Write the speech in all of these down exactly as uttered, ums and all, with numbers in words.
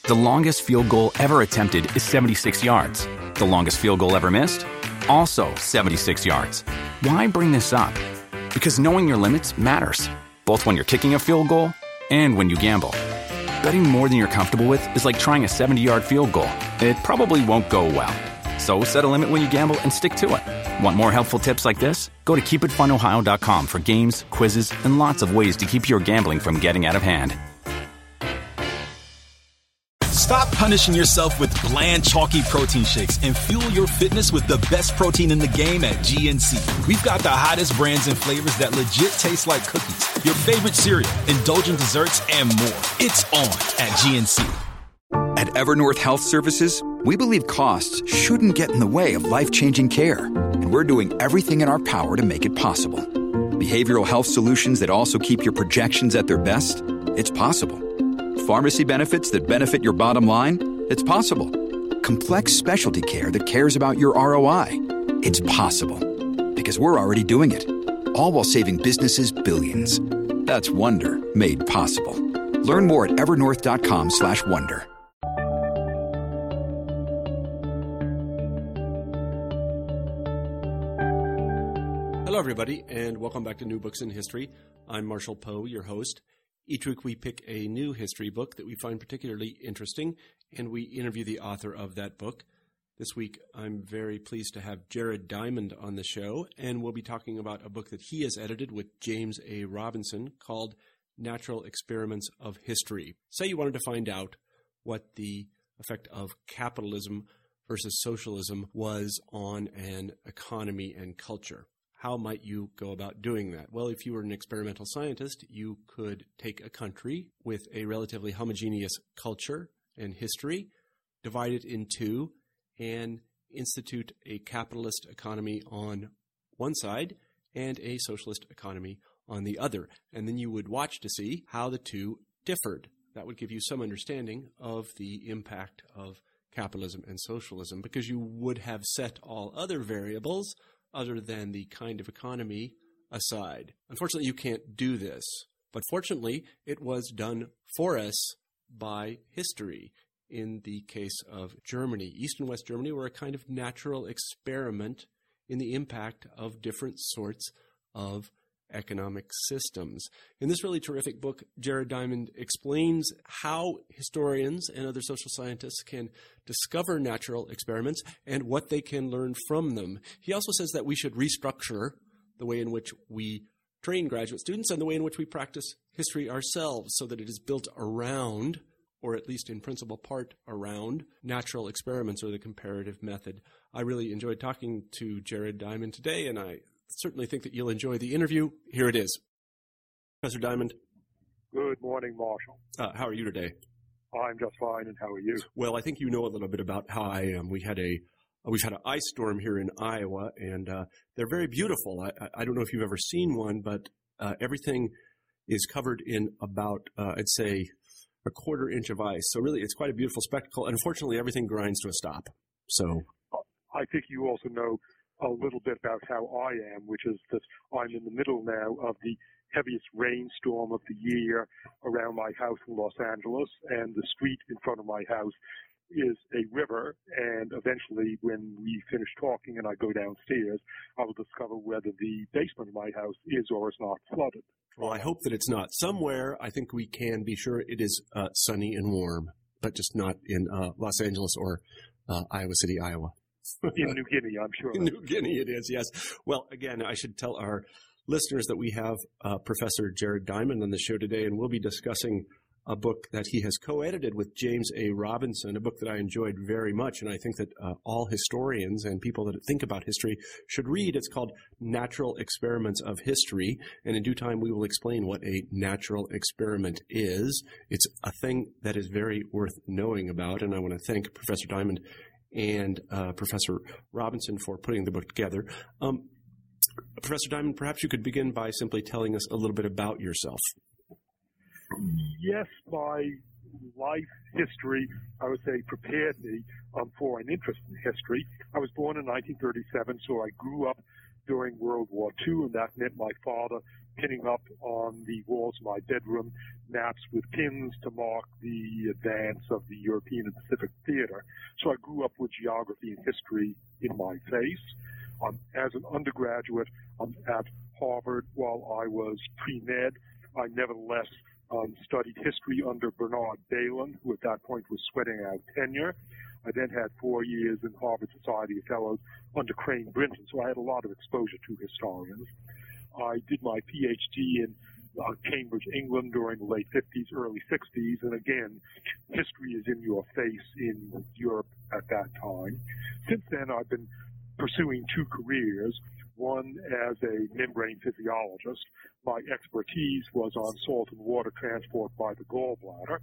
The longest field goal ever attempted is seventy-six yards. The longest field goal ever missed? Also seventy-six yards. Why bring this up? Because knowing your limits matters, both when you're kicking a field goal and when you gamble. Betting more than you're comfortable with is like trying a seventy-yard field goal. It probably won't go well. So set a limit when you gamble and stick to it. Want more helpful tips like this? Go to keep it fun ohio dot com for games, quizzes, and lots of ways to keep your gambling from getting out of hand. Stop punishing yourself with bland, chalky protein shakes and fuel your fitness with the best protein in the game at G N C. We've got the hottest brands and flavors that legit taste like cookies, your favorite cereal, indulgent desserts, and more. It's on at G N C. At Evernorth Health Services, we believe costs shouldn't get in the way of life-changing care, and we're doing everything in our power to make it possible. Behavioral health solutions that also keep your projections at their best? It's possible. Pharmacy benefits that benefit your bottom line? It's possible. Complex specialty care that cares about your R O I? It's possible. Because we're already doing it. All while saving businesses billions. That's Wonder made possible. Learn more at evernorth.com slash wonder. Hello, everybody, and welcome back to New Books in History. I'm Marshall Poe, your host. Each week we pick a new history book that we find particularly interesting, and we interview the author of that book. This week I'm very pleased to have Jared Diamond on the show, and we'll be talking about a book that he has edited with James A. Robinson called Natural Experiments of History. Say you wanted to find out what the effect of capitalism versus socialism was on an economy and culture. How might you go about doing that? Well, if you were an experimental scientist, you could take a country with a relatively homogeneous culture and history, divide it in two, and institute a capitalist economy on one side and a socialist economy on the other. And then you would watch to see how the two differed. That would give you some understanding of the impact of capitalism and socialism, because you would have set all other variables other than the kind of economy aside. Unfortunately, you can't do this, but fortunately, it was done for us by history. In the case of Germany, East and West Germany were a kind of natural experiment in the impact of different sorts of economic systems. In this really terrific book, Jared Diamond explains how historians and other social scientists can discover natural experiments and what they can learn from them. He also says that we should restructure the way in which we train graduate students and the way in which we practice history ourselves so that it is built around, or at least in principal part around, natural experiments or the comparative method. I really enjoyed talking to Jared Diamond today, and I certainly think that you'll enjoy the interview. Here it is. Professor Diamond. Good morning, Marshall. Uh, how are you today? I'm just fine, and how are you? Well, I think you know a little bit about how I am. We had a we've had an ice storm here in Iowa, and uh, they're very beautiful. I, I don't know if you've ever seen one, but uh, everything is covered in about, uh, I'd say, a quarter inch of ice. So really, it's quite a beautiful spectacle. And unfortunately, everything grinds to a stop. So I think you also know a little bit about how I am, which is that I'm in the middle now of the heaviest rainstorm of the year around my house in Los Angeles, and the street in front of my house is a river, and eventually when we finish talking and I go downstairs, I will discover whether the basement of my house is or is not flooded. Well, I hope that it's not. Somewhere, I think we can be sure it is uh, sunny and warm, but just not in uh, Los Angeles or uh, Iowa City, Iowa. In New Guinea, I'm sure. In New Guinea it is, yes. Well, again, I should tell our listeners that we have uh, Professor Jared Diamond on the show today, and we'll be discussing a book that he has co-edited with James A. Robinson, a book that I enjoyed very much, and I think that uh, all historians and people that think about history should read. It's called Natural Experiments of History, and in due time we will explain what a natural experiment is. It's a thing that is very worth knowing about, and I want to thank Professor Diamond and uh, Professor Robinson for putting the book together. Um, Professor Diamond, perhaps you could begin by simply telling us a little bit about yourself. Yes, my life history, I would say, prepared me um, for an interest in history. I was born in nineteen thirty-seven, so I grew up during World War Two, and that meant my father pinning up on the walls of my bedroom maps with pins to mark the advance of the European and Pacific theater. So I grew up with geography and history in my face. Um, as an undergraduate um, at Harvard, while I was pre-med, I nevertheless um, studied history under Bernard Bailyn, who at that point was sweating out tenure. I then had four years in Harvard Society of Fellows under Crane Brinton, so I had a lot of exposure to historians. I did my PhD in uh, Cambridge, England during the late fifties, early sixties, and again, history is in your face in Europe at that time. Since then, I've been pursuing two careers, one as a membrane physiologist. My expertise was on salt and water transport by the gallbladder,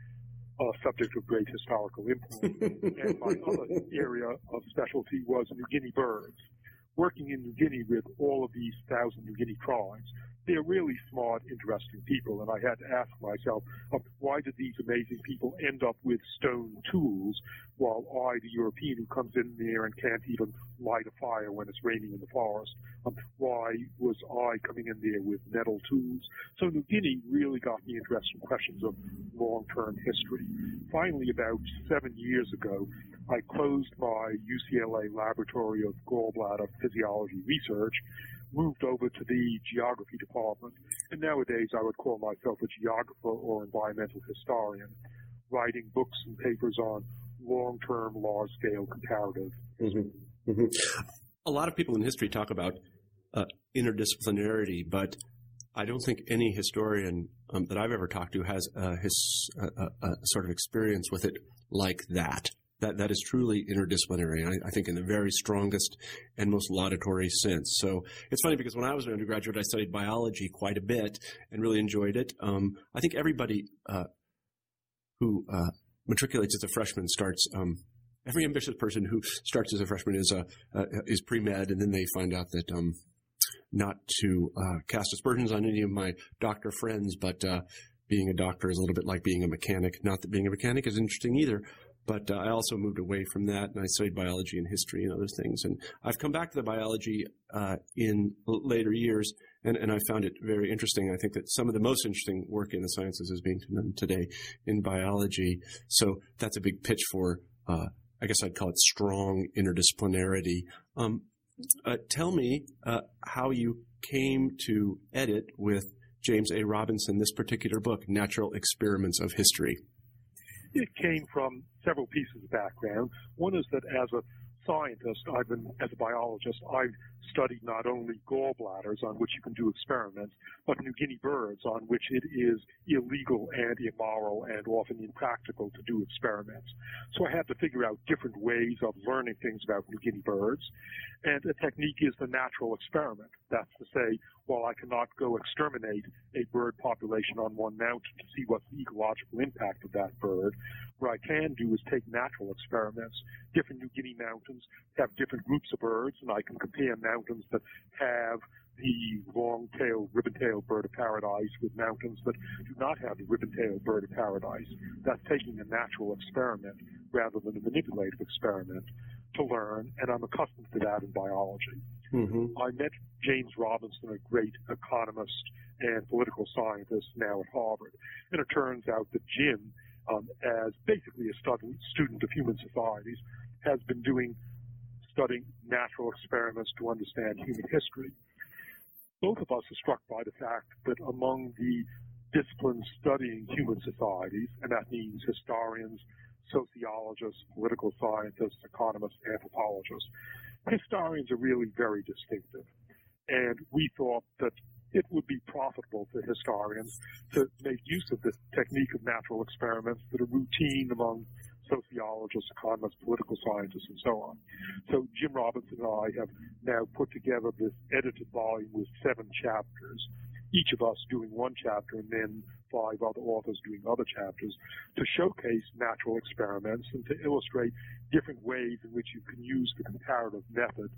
a subject of great historical import, and my other area of specialty was New Guinea birds. Working in New Guinea with all of these thousand New Guinea tribes, they're really smart, interesting people, and I had to ask myself, uh, why did these amazing people end up with stone tools while I, the European who comes in there and can't even light a fire when it's raining in the forest, um, why was I coming in there with metal tools? So New Guinea really got me interested in questions of long-term history. Finally, about seven years ago, I closed my U C L A Laboratory of Gallbladder Physiology Research, moved over to the geography department, and nowadays I would call myself a geographer or environmental historian, writing books and papers on long-term, large-scale comparative. Mm-hmm. Mm-hmm. A lot of people in history talk about uh, interdisciplinarity, but I don't think any historian um, that I've ever talked to has a, his, a, a sort of experience with it like that. That that is truly interdisciplinary, I, I think in the very strongest and most laudatory sense. So it's funny because when I was an undergraduate, I studied biology quite a bit and really enjoyed it. Um, I think everybody uh, who uh, matriculates as a freshman starts um, – every ambitious person who starts as a freshman is uh, uh, is pre-med, and then they find out that um, not to uh, cast aspersions on any of my doctor friends, but uh, being a doctor is a little bit like being a mechanic. Not that being a mechanic is interesting either. But uh, I also moved away from that, and I studied biology and history and other things. And I've come back to the biology uh, in l- later years, and, and I found it very interesting. I think that some of the most interesting work in the sciences is being done today in biology. So that's a big pitch for, uh, I guess I'd call it strong interdisciplinarity. Um, uh, tell me uh, how you came to edit with James A. Robinson this particular book, Natural Experiments of History. It came from several pieces of background. One is that as a scientist, I've been, as a biologist, I've studied not only gallbladders on which you can do experiments, but New Guinea birds on which it is illegal and immoral and often impractical to do experiments. So I had to figure out different ways of learning things about New Guinea birds. And a technique is the natural experiment. That's to say, while I cannot go exterminate a bird population on one mountain to see what's the ecological impact of that bird, what I can do is take natural experiments. Different New Guinea mountains have different groups of birds, and I can compare mountains that have the long-tailed, ribbon-tailed bird of paradise with mountains that do not have the ribbon-tailed bird of paradise. That's taking a natural experiment rather than a manipulative experiment to learn, and I'm accustomed to that in biology. Mm-hmm. I met James Robinson, a great economist and political scientist now at Harvard, and it turns out that Jim, um, as basically a stud- student of human societies, has been doing studying natural experiments to understand human history. Both of us are struck by the fact that among the disciplines studying human societies, and that means historians, sociologists, political scientists, economists, anthropologists, historians are really very distinctive. And we thought that it would be profitable for historians to make use of this technique of natural experiments that are routine among sociologists, economists, political scientists, and so on. So Jim Robinson and I have now put together this edited volume with seven chapters, each of us doing one chapter and then five other authors doing other chapters, to showcase natural experiments and to illustrate different ways in which you can use the comparative method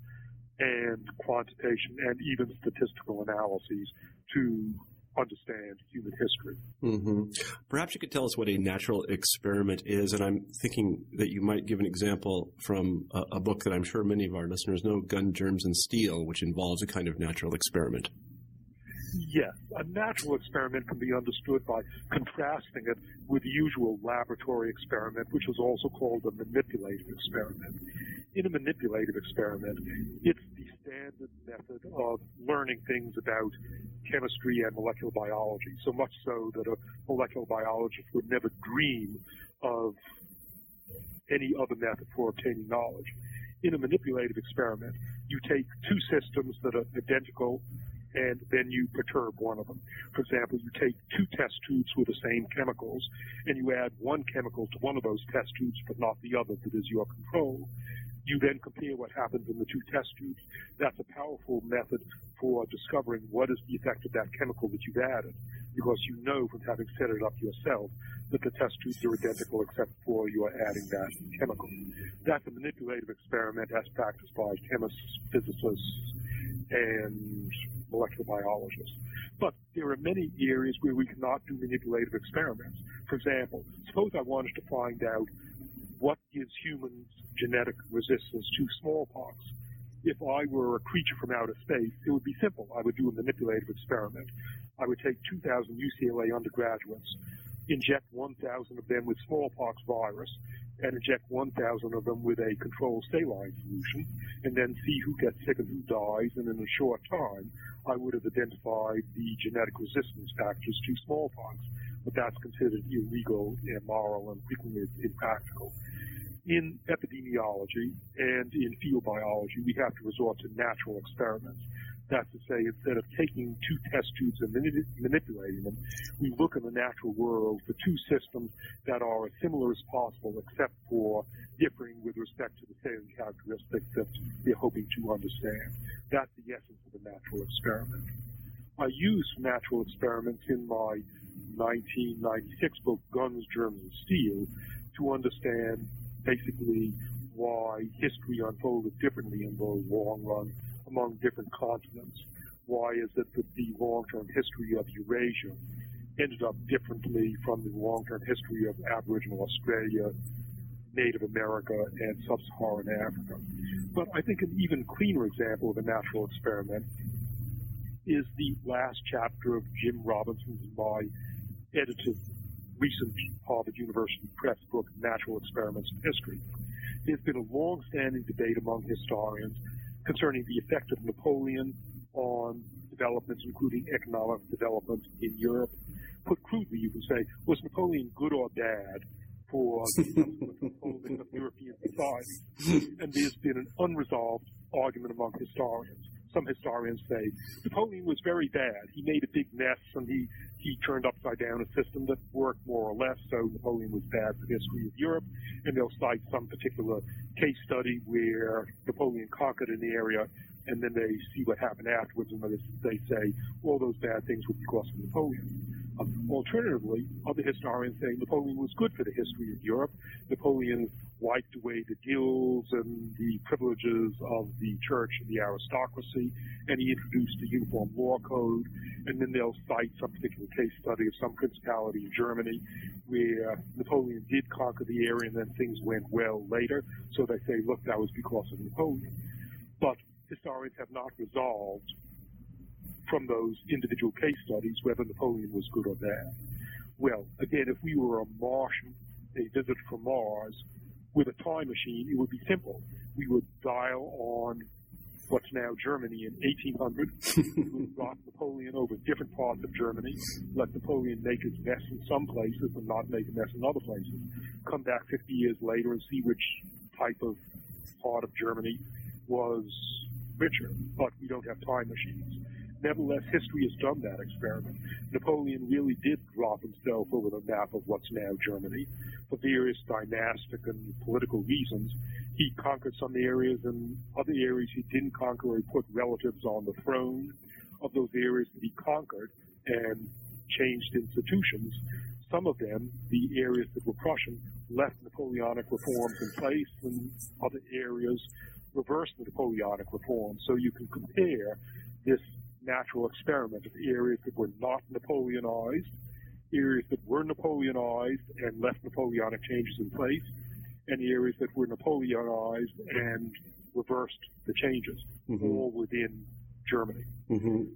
and quantitation and even statistical analyses to understand human history. Mm-hmm. Perhaps you could tell us what a natural experiment is, and I'm thinking that you might give an example from a, a book that I'm sure many of our listeners know, Gun, Germs, and Steel, which involves a kind of natural experiment. Yes, a natural experiment can be understood by contrasting it with the usual laboratory experiment, which is also called a manipulative experiment. In a manipulative experiment, it's the standard method of learning things about chemistry and molecular biology, so much so that a molecular biologist would never dream of any other method for obtaining knowledge. In a manipulative experiment, you take two systems that are identical and then you perturb one of them. For example, you take two test tubes with the same chemicals and you add one chemical to one of those test tubes but not the other that is your control. You then compare what happens in the two test tubes. That's a powerful method for discovering what is the effect of that chemical that you've added, because you know from having set it up yourself that the test tubes are identical except for you are adding that chemical. That's a manipulative experiment as practiced by chemists, physicists, and molecular biologists. But there are many areas where we cannot do manipulative experiments. For example, suppose I wanted to find out what gives humans genetic resistance to smallpox. If I were a creature from outer space, it would be simple. I would do a manipulative experiment. I would take two thousand U C L A undergraduates, inject one thousand of them with smallpox virus, and inject one thousand of them with a controlled saline solution, and then see who gets sick and who dies, and in a short time, I would have identified the genetic resistance factors to smallpox. But that's considered illegal, immoral, and frequently impractical. In epidemiology and in field biology, we have to resort to natural experiments. That's to say, instead of taking two test tubes and manip- manipulating them, we look in the natural world for two systems that are as similar as possible, except for differing with respect to the same characteristics that we're hoping to understand. That's the essence of a natural experiment. I used natural experiments in my nineteen ninety-six book, Guns, Germs, and Steel, to understand basically why history unfolded differently in the long run among different continents. Why is it that the long-term history of Eurasia ended up differently from the long-term history of Aboriginal Australia, Native America, and Sub-Saharan Africa? But I think an even cleaner example of a natural experiment is the last chapter of Jim Robinson's my edited recent Harvard University Press book, Natural Experiments in History. There's been a long-standing debate among historians concerning the effect of Napoleon on developments, including economic development in Europe. Put crudely, you can say, was Napoleon good or bad for the subsequent unfolding of European society? And there's been an unresolved argument among historians. Some historians say Napoleon was very bad. He made a big mess, and he, he turned upside down a system that worked more or less, so Napoleon was bad for the history of Europe. And they'll cite some particular case study where Napoleon conquered an area, and then they see what happened afterwards, and they say all those bad things were because of Napoleon. Um, alternatively, other historians say Napoleon was good for the history of Europe. Napoleon wiped away the guilds and the privileges of the church and the aristocracy, and he introduced a uniform law code. And then they'll cite some particular case study of some principality in Germany where Napoleon did conquer the area and then things went well later. So they say, look, that was because of Napoleon. But historians have not resolved from those individual case studies whether Napoleon was good or bad. Well, again, if we were a Martian, a visit from Mars, with a time machine, it would be simple. We would dial on what's now Germany in eighteen hundred. We would drop Napoleon over different parts of Germany, let Napoleon make his mess in some places and not make a mess in other places. Come back fifty years later and see which type of part of Germany was richer, but we don't have time machines. Nevertheless, history has done that experiment. Napoleon really did drop himself over the map of what's now Germany. For various dynastic and political reasons, he conquered some areas, and other areas he didn't conquer. He put relatives on the throne of those areas that he conquered and changed institutions. Some of them, the areas that were Prussian, left Napoleonic reforms in place, and other areas reversed the Napoleonic reforms. So you can compare this natural experiment of areas that were not Napoleonized, areas that were Napoleonized and left Napoleonic changes in place, and areas that were Napoleonized and reversed the changes, mm-hmm. all within Germany. Mm-hmm.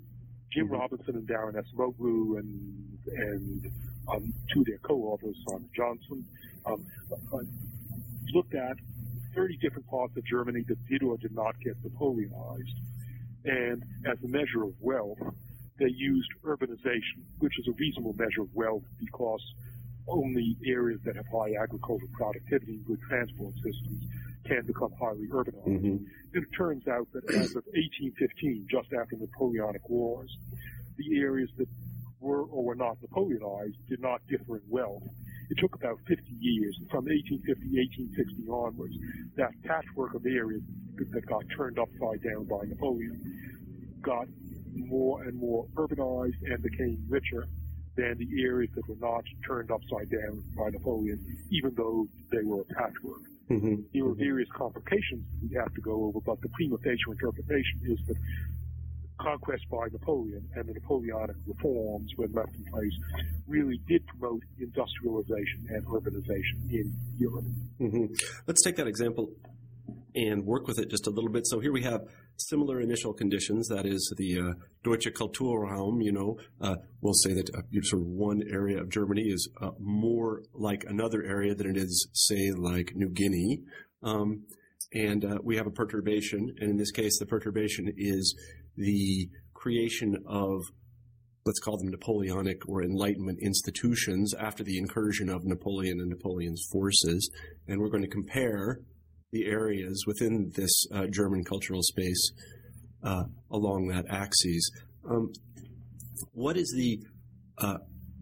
Jim mm-hmm. Robinson and Darren Acemoglu and and um, two of their co-authors, Simon Johnson, um, uh, looked at thirty different parts of Germany that did or did not get Napoleonized. And as a measure of wealth, they used urbanization, which is a reasonable measure of wealth because only areas that have high agricultural productivity and good transport systems can become highly urbanized. Mm-hmm. And it turns out that as of eighteen fifteen, just after the Napoleonic Wars, the areas that were or were not Napoleonized did not differ in wealth. It took about fifty years, and from eighteen fifty, eighteen sixty onwards, that patchwork of areas that got turned upside down by Napoleon got more and more urbanized and became richer than the areas that were not turned upside down by Napoleon, even though they were a patchwork. Mm-hmm. There were various complications we have to go over, but the prima facie interpretation is that conquest by Napoleon and the Napoleonic reforms, when left in place, really did promote industrialization and urbanization in Europe. Mm-hmm. Let's take that example and work with it just a little bit. So here we have similar initial conditions. That is the uh, Deutsche Kulturraum. You know, uh, we'll say that uh, sort of one area of Germany is uh, more like another area than it is, say, like New Guinea. Um, and uh, we have a perturbation, and in this case, the perturbation is the creation of, let's call them Napoleonic or Enlightenment institutions after the incursion of Napoleon and Napoleon's forces. And we're going to compare the areas within this uh, German cultural space uh, along that axis. Um, what is the uh,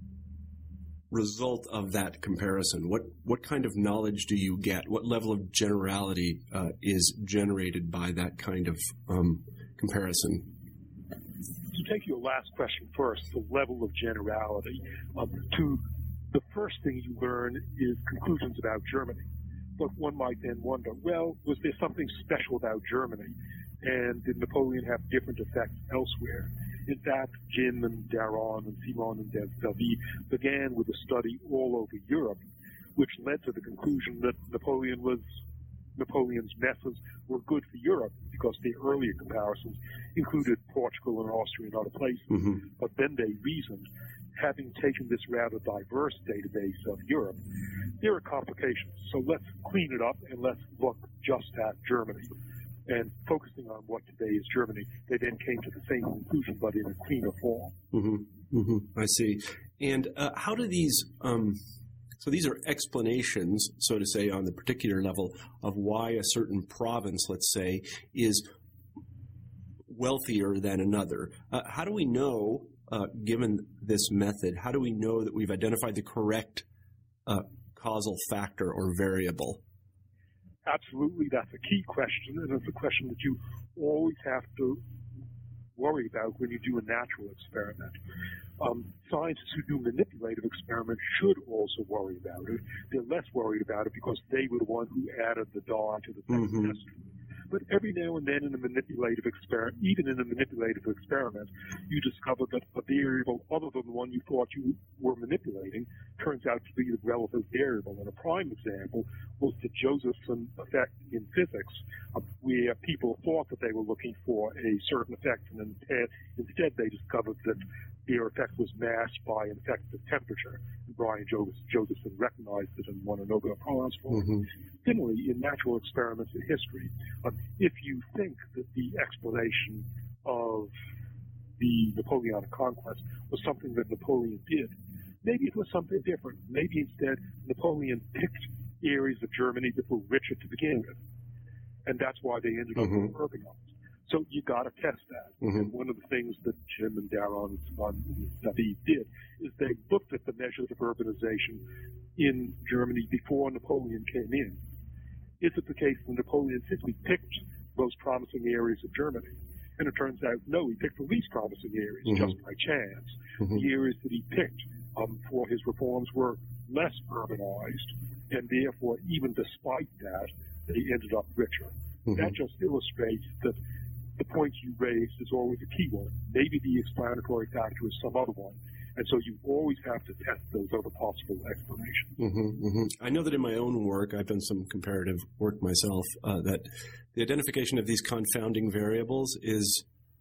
result of that comparison? What what kind of knowledge do you get? What level of generality uh, is generated by that kind of um, comparison? To take your last question first, the level of generality. Um, to the first thing you learn is conclusions about Germany. But one might then wonder, well, was there something special about Germany? And did Napoleon have different effects elsewhere? In fact, Jim and Darren and Simon and David began with a study all over Europe, which led to the conclusion that Napoleon was Napoleon's methods were good for Europe because the earlier comparisons included Portugal and Austria and other places. Mm-hmm. But then they reasoned, having taken this rather diverse database of Europe, there are complications. So let's clean it up and let's look just at Germany. And focusing on what today is Germany, they then came to the same conclusion, but in a cleaner form. Mm-hmm. Mm-hmm. I see. And uh, how do these, um, so these are explanations, so to say, on the particular level of why a certain province, let's say, is wealthier than another. Uh, how do we know, uh, given this method, how do we know that we've identified the correct uh, causal factor or variable? Absolutely, that's a key question, and it's a question that you always have to worry about when you do a natural experiment. Um, scientists who do manipulative experiments should also worry about it. They're less worried about it because they were the one who added the die to the test. Mm-hmm. But every now and then in a manipulative experiment, even in a manipulative experiment, you discover that a variable other than the one you thought you were manipulating turns out to be the relevant variable. And a prime example was the Josephson effect in physics, uh, where people thought that they were looking for a certain effect, and instead they discovered that their effect was masked by an effect of temperature. And Brian Josephson recognized it and won a Nobel Prize for it. Mm-hmm. Similarly, in natural experiments in history, um, if you think that the explanation of the Napoleonic conquest was something that Napoleon did, maybe it was something different. Maybe instead Napoleon picked areas of Germany that were richer to begin with, and that's why they ended up mm-hmm. urbanized. So you got to test that. Mm-hmm. And one of the things that Jim and Darren and David did is they looked at the measures of urbanization in Germany before Napoleon came in. Is it the case that Napoleon simply picked most promising areas of Germany? And it turns out, no, he picked the least promising areas mm-hmm. just by chance. Mm-hmm. The areas that he picked um, for his reforms were less urbanized, and therefore, even despite that, they ended up richer. Mm-hmm. That just illustrates that the point you raised is always a key one. Maybe the explanatory factor is some other one. And so you always have to test those other possible explanations. Mm-hmm, mm-hmm. I know that in my own work, I've done some comparative work myself, uh, that the identification of these confounding variables is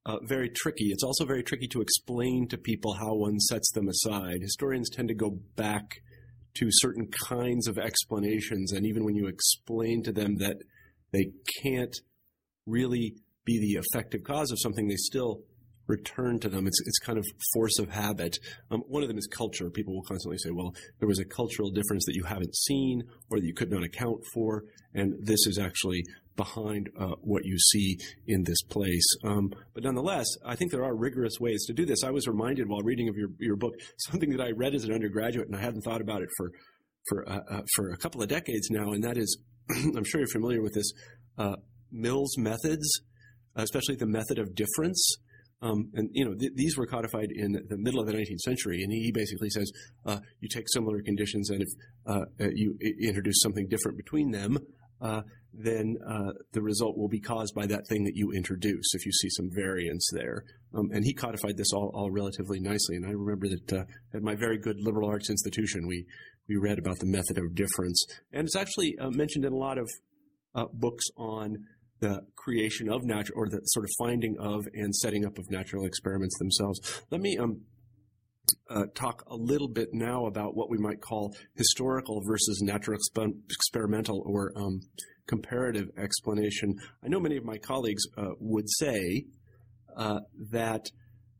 uh, very tricky. It's also very tricky to explain to people how one sets them aside. Historians tend to go back to certain kinds of explanations, and even when you explain to them that they can't really be the effective cause of something, they still return to them. It's it's kind of force of habit. Um, one of them is culture. People will constantly say, well, there was a cultural difference that you haven't seen or that you could not account for, and this is actually behind uh, what you see in this place. Um, but nonetheless, I think there are rigorous ways to do this. I was reminded while reading of your, your book, something that I read as an undergraduate, and I hadn't thought about it for, for, uh, uh, for a couple of decades now, and that is, I'm sure you're familiar with this, uh, Mill's methods, especially the method of difference. Um, and, you know, th- these were codified in the middle of the nineteenth century, and he basically says uh, you take similar conditions, and if uh, uh, you I- introduce something different between them, uh, then uh, the result will be caused by that thing that you introduce if you see some variance there. Um, and he codified this all, all relatively nicely, and I remember that uh, at my very good liberal arts institution, we, we read about the method of difference. And it's actually uh, mentioned in a lot of uh, books on the creation of natural, or the sort of finding of and setting up of natural experiments themselves. Let me um, uh, talk a little bit now about what we might call historical versus natural exp- experimental or um, comparative explanation. I know many of my colleagues uh, would say uh, that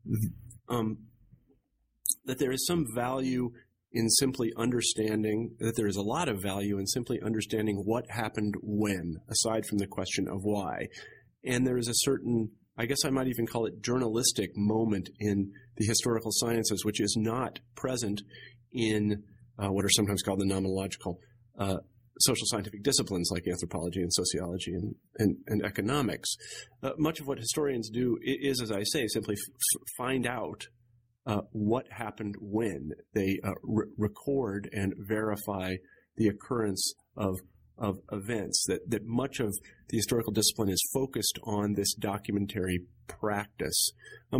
um, that there is some value in simply understanding, that there is a lot of value in simply understanding what happened when, aside from the question of why. And there is a certain, I guess I might even call it journalistic moment in the historical sciences, which is not present in uh, what are sometimes called the nomenological uh, social scientific disciplines like anthropology and sociology and, and, and economics. Uh, much of what historians do is, as I say, simply f- find out Uh, what happened when. They uh, re- record and verify the occurrence of of events. That that much of the historical discipline is focused on this documentary practice. Um,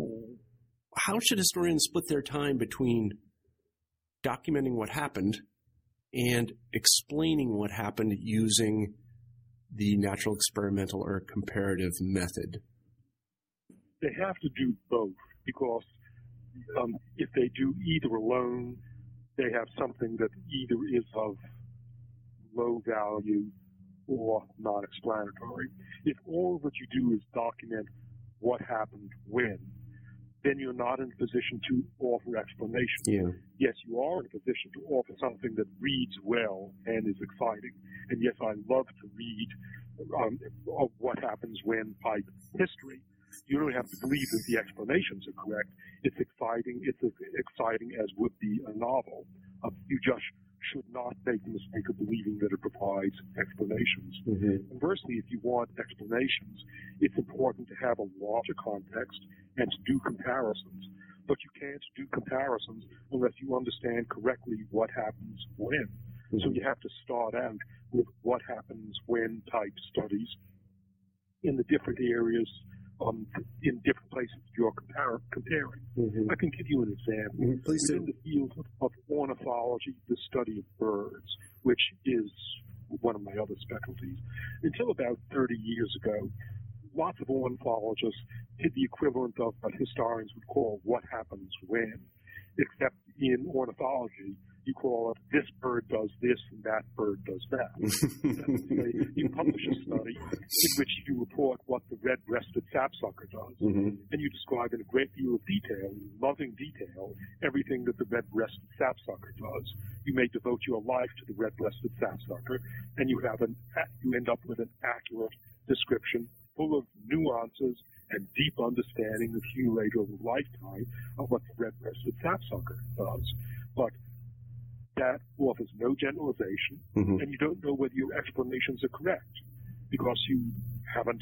how should historians split their time between documenting what happened and explaining what happened using the natural experimental or comparative method? They have to do both, because Um, if they do either alone, they have something that either is of low value or non-explanatory. If all that you do is document what happened when, then you're not in a position to offer explanation. Yeah. Yes, you are in a position to offer something that reads well and is exciting. And yes, I love to read um, of what happens when type history. You don't have to believe that the explanations are correct. It's exciting. It's as exciting as would be a novel. Uh, you just should not make the mistake of believing that it provides explanations. Mm-hmm. Conversely, if you want explanations, it's important to have a larger context and to do comparisons. But you can't do comparisons unless you understand correctly what happens when. Mm-hmm. So you have to start out with what happens when type studies in the different areas, Um, in different places you're compar- comparing. Mm-hmm. I can give you an example. Mm-hmm. Please do. In the field of ornithology, the study of birds, which is one of my other specialties, until about thirty years ago, lots of ornithologists did the equivalent of what historians would call what happens when, except in ornithology, you call it this bird does this and that bird does that. You publish a study in which you report what the red-breasted sapsucker does, mm-hmm. and you describe in a great deal of detail, loving detail, everything that the red-breasted sapsucker does. You may devote your life to the red-breasted sapsucker, and you have an you end up with an accurate description full of nuances and deep understanding accumulated over a lifetime of what the red-breasted sapsucker does. But that offers no generalization, mm-hmm. and you don't know whether your explanations are correct because you haven't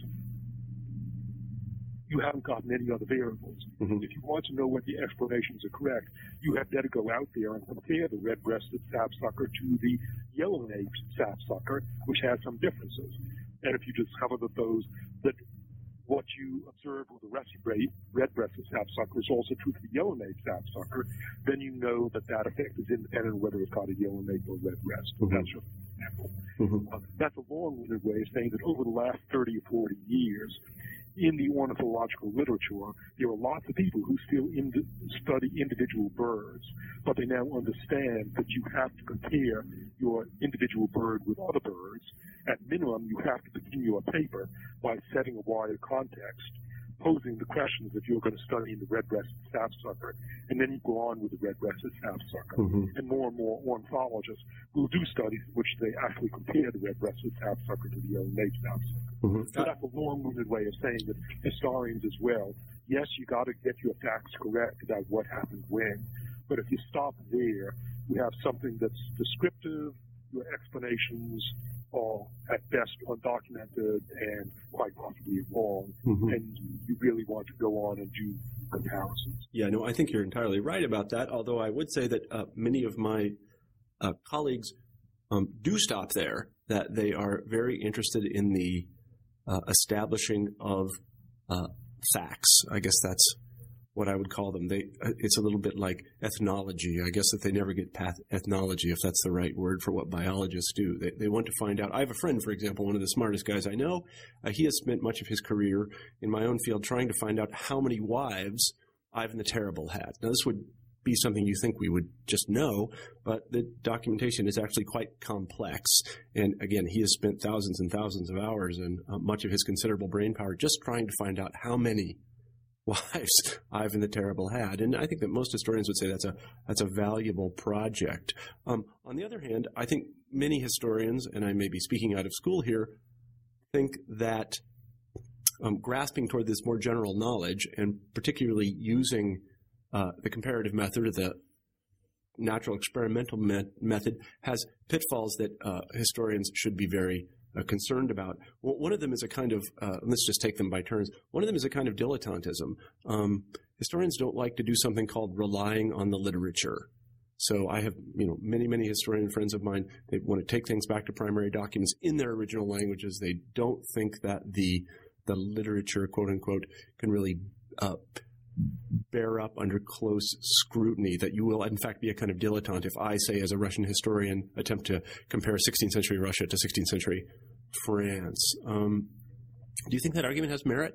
you haven't gotten any other variables. Mm-hmm. If you want to know whether the explanations are correct, you had better go out there and compare the red-breasted sapsucker to the yellow-naped sapsucker, which has some differences. And if you discover that those that what you observe with the red-breasted sapsucker is also true for the yellow-naped sapsucker, then you know that that effect is independent of whether it's got a yellow-nape or red breast. Mm-hmm. That's just an example. Mm-hmm. Uh, that's a long-winded way of saying that over the last thirty or forty years, in the ornithological literature, there are lots of people who still ind- study individual birds, but they now understand that you have to compare your individual bird with other birds. At minimum, you have to begin your paper by setting a wider context, posing the questions that you're going to study in the red-breasted sapsucker, and then you go on with the red-breasted sapsucker. Mm-hmm. And more and more ornithologists will do studies in which they actually compare the red-breasted sapsucker to the yellow-naped sapsucker. Mm-hmm. So that's a long-winded way of saying that historians as well, yes, you got to get your facts correct about what happened when, but if you stop there, you have something that's descriptive, your explanations are at best undocumented and quite possibly wrong, mm-hmm. and you really want to go on and do comparisons. Yeah, no, I think you're entirely right about that, although I would say that uh, many of my uh, colleagues um, do stop there, that they are very interested in the uh, establishing of uh, facts. I guess that's what I would call them. They, it's a little bit like ethnology. I guess that they never get past ethnology, if that's the right word for what biologists do. They, they want to find out. I have a friend, for example, one of the smartest guys I know. Uh, he has spent much of his career in my own field trying to find out how many wives Ivan the Terrible had. Now, this would be something you think we would just know, but the documentation is actually quite complex. And again, he has spent thousands and thousands of hours and uh, much of his considerable brain power just trying to find out how many wives Ivan the Terrible had. And I think that most historians would say that's a that's a valuable project. Um, on the other hand, I think many historians, and I may be speaking out of school here, think that um, grasping toward this more general knowledge, and particularly using uh, the comparative method or the natural experimental me- method, has pitfalls that uh, historians should be very Uh, concerned about. Well, one of them is a kind of, uh, let's just take them by turns. One of them is a kind of dilettantism. Um, historians don't like to do something called relying on the literature. So I have, you know, many, many historian friends of mine, they want to take things back to primary documents in their original languages. They don't think that the the literature, quote unquote, can really uh, bear up under close scrutiny, that you will in fact be a kind of dilettante if I, say, as a Russian historian, attempt to compare sixteenth century Russia to sixteenth century France. Um, do you think that argument has merit?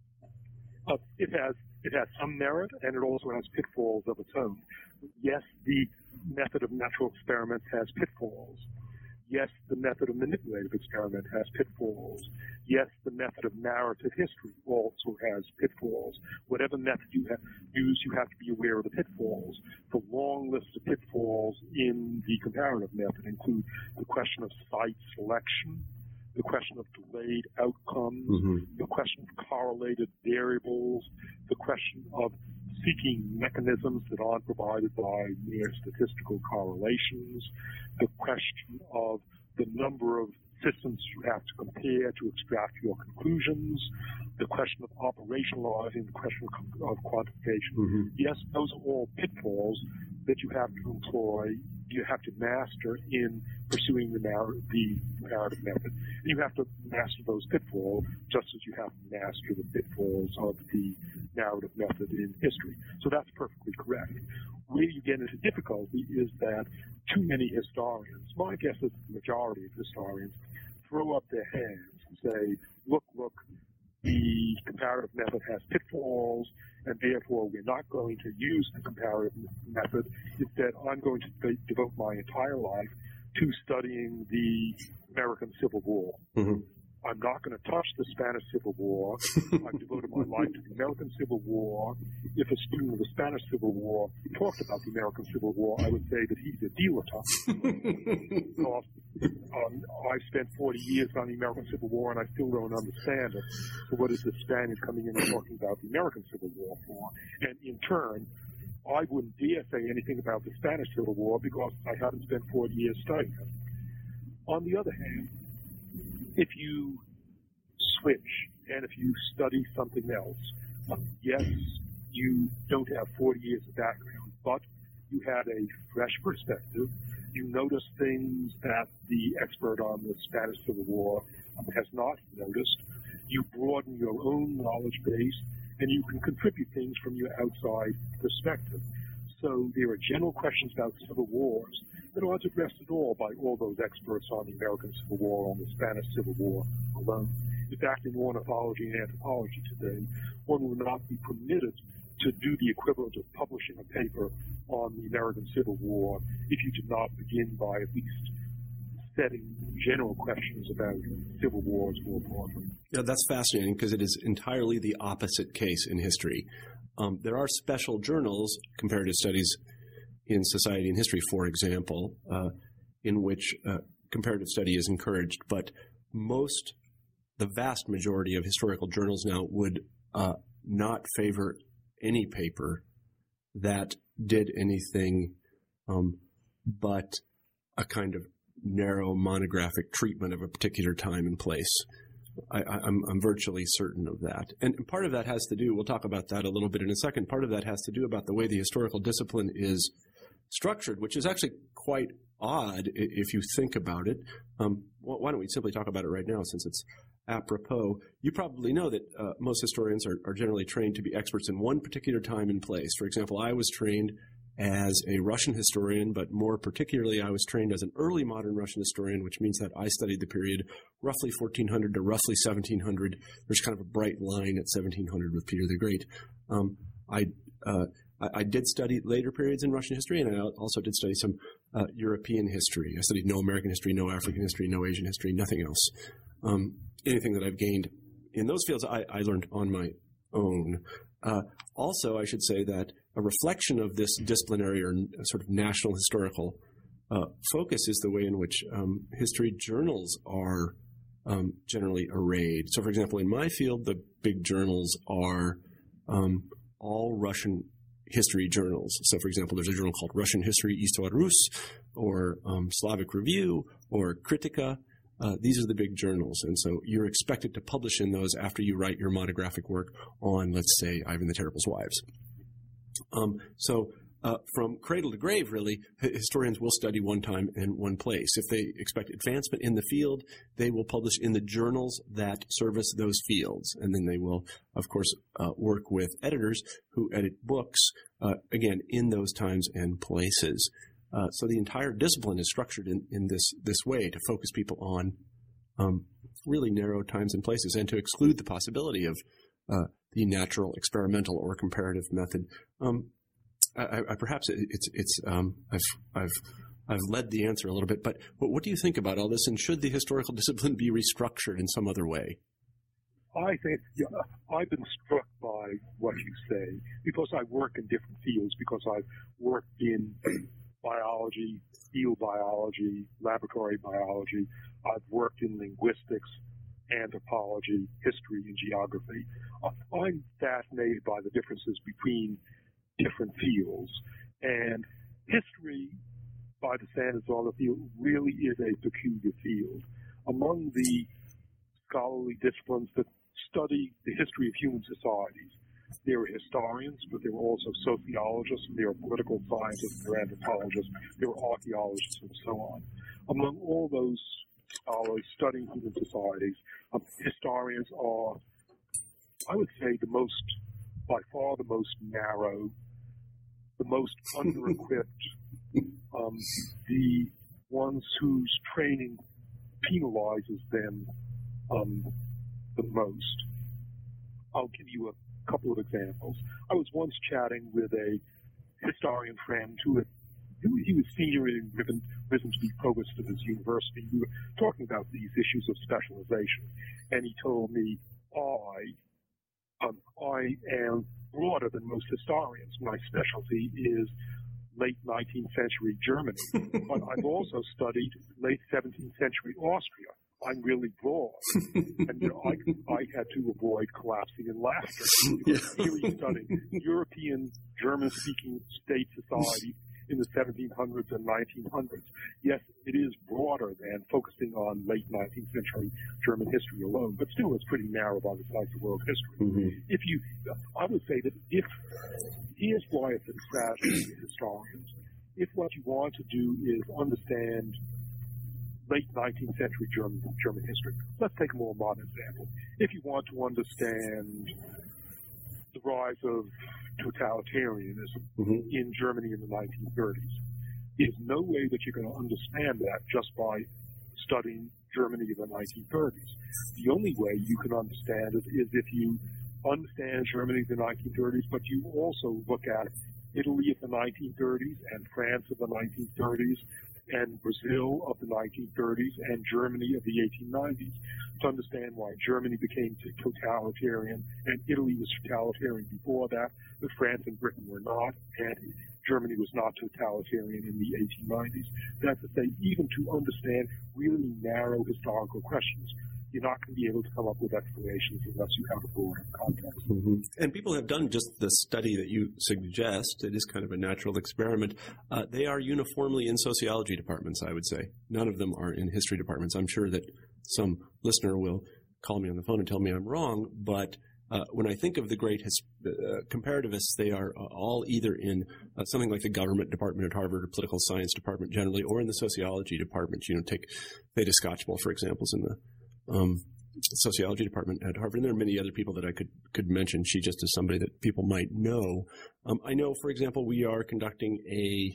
Uh, it has it has some merit, and it also has pitfalls of its own. Yes, the method of natural experiments has pitfalls. Yes, the method of manipulative experiment has pitfalls. Yes, the method of narrative history also has pitfalls. Whatever method you have, use, you have to be aware of the pitfalls. The long list of pitfalls in the comparative method include the question of site selection, the question of delayed outcomes, mm-hmm. the question of correlated variables, the question of seeking mechanisms that aren't provided by mere statistical correlations, the question of the number of systems you have to compare to extract your conclusions, the question of operationalizing, the question of quantification. Mm-hmm. Yes, those are all pitfalls that you have to employ, you have to master in pursuing the, narr- the narrative method. And you have to master those pitfalls just as you have to master the pitfalls of the narrative method in history. So that's perfectly correct. Where you get into difficulty is that too many historians, my guess is the majority of historians, throw up their hands and say, look, look, the comparative method has pitfalls, and therefore we're not going to use the comparative method. Instead, I'm going to de- devote my entire life to studying the American Civil War. Mm-hmm. I'm not going to touch the Spanish Civil War. I've devoted my life to the American Civil War. If a student of the Spanish Civil War talked about the American Civil War, I would say that he's a dilettante. Because um, I've spent forty years on the American Civil War, and I still don't understand it. So what is the Spaniard coming in and talking about the American Civil War for? And in turn, I wouldn't dare say anything about the Spanish Civil War because I haven't spent forty years studying it. On the other hand, if you switch and if you study something else, um, yes, you don't have forty years of background, but you have a fresh perspective. You notice things that the expert on the Spanish Civil War um, has not noticed. You broaden your own knowledge base, and you can contribute things from your outside perspective. So there are general questions about civil wars that aren't addressed at all by all those experts on the American Civil War or on the Spanish Civil War alone. In fact, in ornithology and anthropology today, one will not be permitted to do the equivalent of publishing a paper on the American Civil War if you did not begin by at least setting general questions about civil wars more broadly. Yeah, that's fascinating because it is entirely the opposite case in history. Um, there are special journals, comparative studies in society and history, for example, uh, in which uh, comparative study is encouraged, but most, the vast majority of historical journals now would uh, not favor any paper that did anything um, but a kind of narrow monographic treatment of a particular time and place. I, I'm, I'm virtually certain of that. And part of that has to do, we'll talk about that a little bit in a second, part of that has to do about the way the historical discipline is structured, which is actually quite odd if you think about it. Um, why don't we simply talk about it right now since it's apropos. You probably know that uh, most historians are, are generally trained to be experts in one particular time and place. For example, I was trained as a Russian historian, but more particularly I was trained as an early modern Russian historian, which means that I studied the period roughly fourteen hundred to roughly seventeen hundred. There's kind of a bright line at seventeen hundred with Peter the Great. Um, I, uh, I I did study later periods in Russian history, and I also did study some uh, European history. I studied no American history, no African history, no Asian history, nothing else. Um, anything that I've gained in those fields, I, I learned on my own. Uh, also, I should say that a reflection of this disciplinary or sort of national historical uh, focus is the way in which um, history journals are um, generally arrayed. So, for example, in my field, the big journals are um, all Russian history journals. So, for example, there's a journal called Russian History Histoire Russe, or um, Slavic Review, or Kritika. Uh, these are the big journals, and so you're expected to publish in those after you write your monographic work on, let's say, Ivan the Terrible's wives. Um, so uh, from cradle to grave, really, historians will study one time and one place. If they expect advancement in the field, they will publish in the journals that service those fields, and then they will, of course, uh, work with editors who edit books, uh, again, in those times and places. Uh, so the entire discipline is structured in, in this this way to focus people on um, really narrow times and places, and to exclude the possibility of uh, the natural, experimental, or comparative method. Um, I, I, perhaps it, it's it's um, I've I've I've led the answer a little bit, but what, what do you think about all this? And should the historical discipline be restructured in some other way? I think yeah, I've been struck by what you say because I work in different fields. Because I've worked in biology, field biology, laboratory biology. I've worked in linguistics, anthropology, history, and geography. I'm fascinated by the differences between different fields. And history, by the standards of the field, really is a peculiar field. Among the scholarly disciplines that study the history of human societies, there are historians, but there are also sociologists, there are political scientists, there are anthropologists, there are archaeologists, and so on. Among all those scholars studying human societies, um, historians are, I would say, the most, by far the most narrow, the most under-equipped, um, the ones whose training penalizes them um, the most. I'll give you a couple of examples. I was once chatting with a historian friend who had, he was senior and risen, risen to be provost of his university. We were talking about these issues of specialization, and he told me, I, um, I am broader than most historians. My specialty is late nineteenth century Germany, but I've also studied late seventeenth century Austria. I'm really broad, and you know, I, I had to avoid collapsing in laughter. Because here he's studying European German-speaking state society in the seventeen hundreds and nineteen hundreds. Yes, it is broader than focusing on late nineteenth century German history alone, but still it's pretty narrow by the size of world history. Mm-hmm. If you, I would say that if, here's why it's a tragedy to historians. If what you want to do is understand late nineteenth century German, German history. Let's take a more modern example. If you want to understand the rise of totalitarianism mm-hmm. in Germany in the nineteen thirties, there's no way that you're going to understand that just by studying Germany of the nineteen thirties. The only way you can understand it is if you understand Germany of the nineteen thirties, but you also look at Italy of the nineteen thirties and France of the nineteen thirties and Brazil of the nineteen thirties and Germany of the eighteen nineties to understand why Germany became totalitarian and Italy was totalitarian before that, but France and Britain were not, and Germany was not totalitarian in the eighteen nineties. That's to say, even to understand really narrow historical questions, you're not going to be able to come up with explanations unless you have a broader context. Mm-hmm. And people have done just the study that you suggest. It is kind of a natural experiment. Uh, they are uniformly in sociology departments, I would say. None of them are in history departments. I'm sure that some listener will call me on the phone and tell me I'm wrong, but uh, when I think of the great his, uh, comparativists, they are uh, all either in uh, something like the government department at Harvard or political science department generally, or in the sociology department. You know, take Theda Skocpol, for example, is in the Um, sociology department at Harvard. And there are many other people that I could, could mention. She just is somebody that people might know. Um, I know, for example, we are conducting a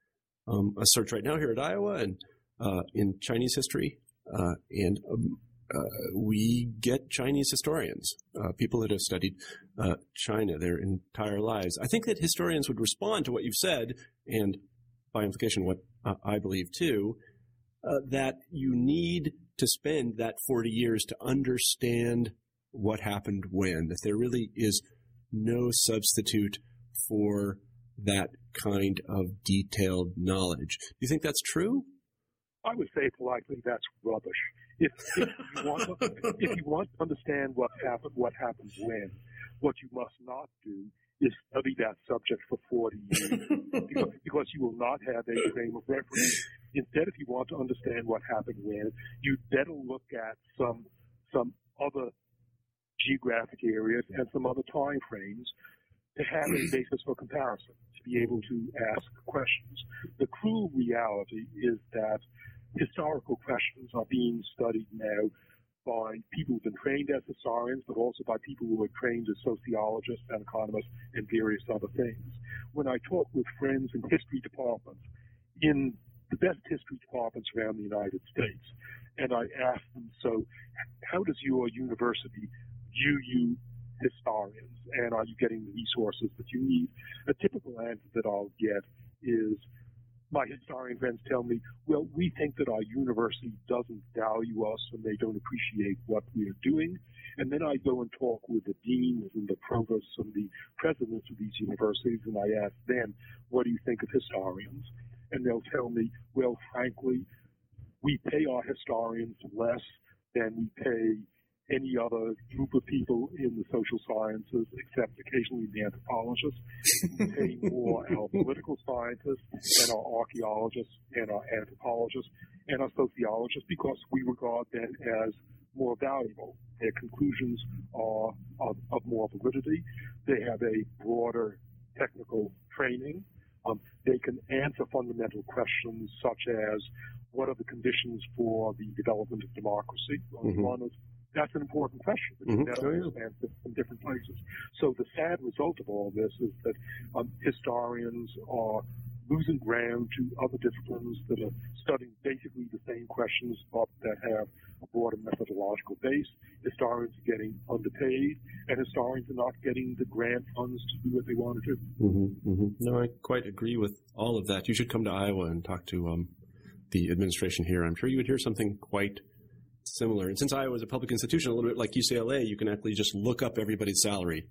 um, a search right now here at Iowa and uh, in Chinese history, uh, and um, uh, we get Chinese historians, uh, people that have studied uh, China their entire lives. I think that historians would respond to what you've said, and by implication, what uh, I believe too, uh, that you need to spend that forty years to understand what happened when, that there really is no substitute for that kind of detailed knowledge. Do you think that's true? I would say politely that's rubbish. If, if you want to, if you want to understand what happened, what happened when, what you must not do is study that subject for forty years because, because you will not have a frame of reference. Instead, if you want to understand what happened when, you'd better look at some some other geographic areas and some other time frames to have a basis for comparison, to be able to ask questions. The cruel reality is that historical questions are being studied now by people who've been trained as historians, but also by people who are trained as sociologists and economists and various other things. When I talk with friends in history departments, in the best history departments around the United States, and I ask them, so how does your university view you historians, and are you getting the resources that you need? A typical answer that I'll get is, my historian friends tell me, well, we think that our university doesn't value us and they don't appreciate what we're doing. And then I go and talk with the deans and the provosts and the presidents of these universities, and I ask them, what do you think of historians? And they'll tell me, well, frankly, we pay our historians less than we pay any other group of people in the social sciences, except occasionally the anthropologists. We pay more our political scientists and our archaeologists and our anthropologists and our sociologists because we regard them as more valuable. Their conclusions are of, of more validity. They have a broader technical training. Um, they can answer fundamental questions such as, what are the conditions for the development of democracy? Mm-hmm. One is, that's an important question. Mm-hmm. That understands it from different places. So the sad result of all this is that um, historians are losing ground to other disciplines that are studying basically the same questions, but that have a broader methodological base. Historians are getting underpaid, and historians are not getting the grant funds to do what they want to do. Mm-hmm, mm-hmm. No, I quite agree with all of that. You should come to Iowa and talk to um, the administration here. I'm sure you would hear something quite similar. And since Iowa is a public institution, a little bit like U C L A, you can actually just look up everybody's salary.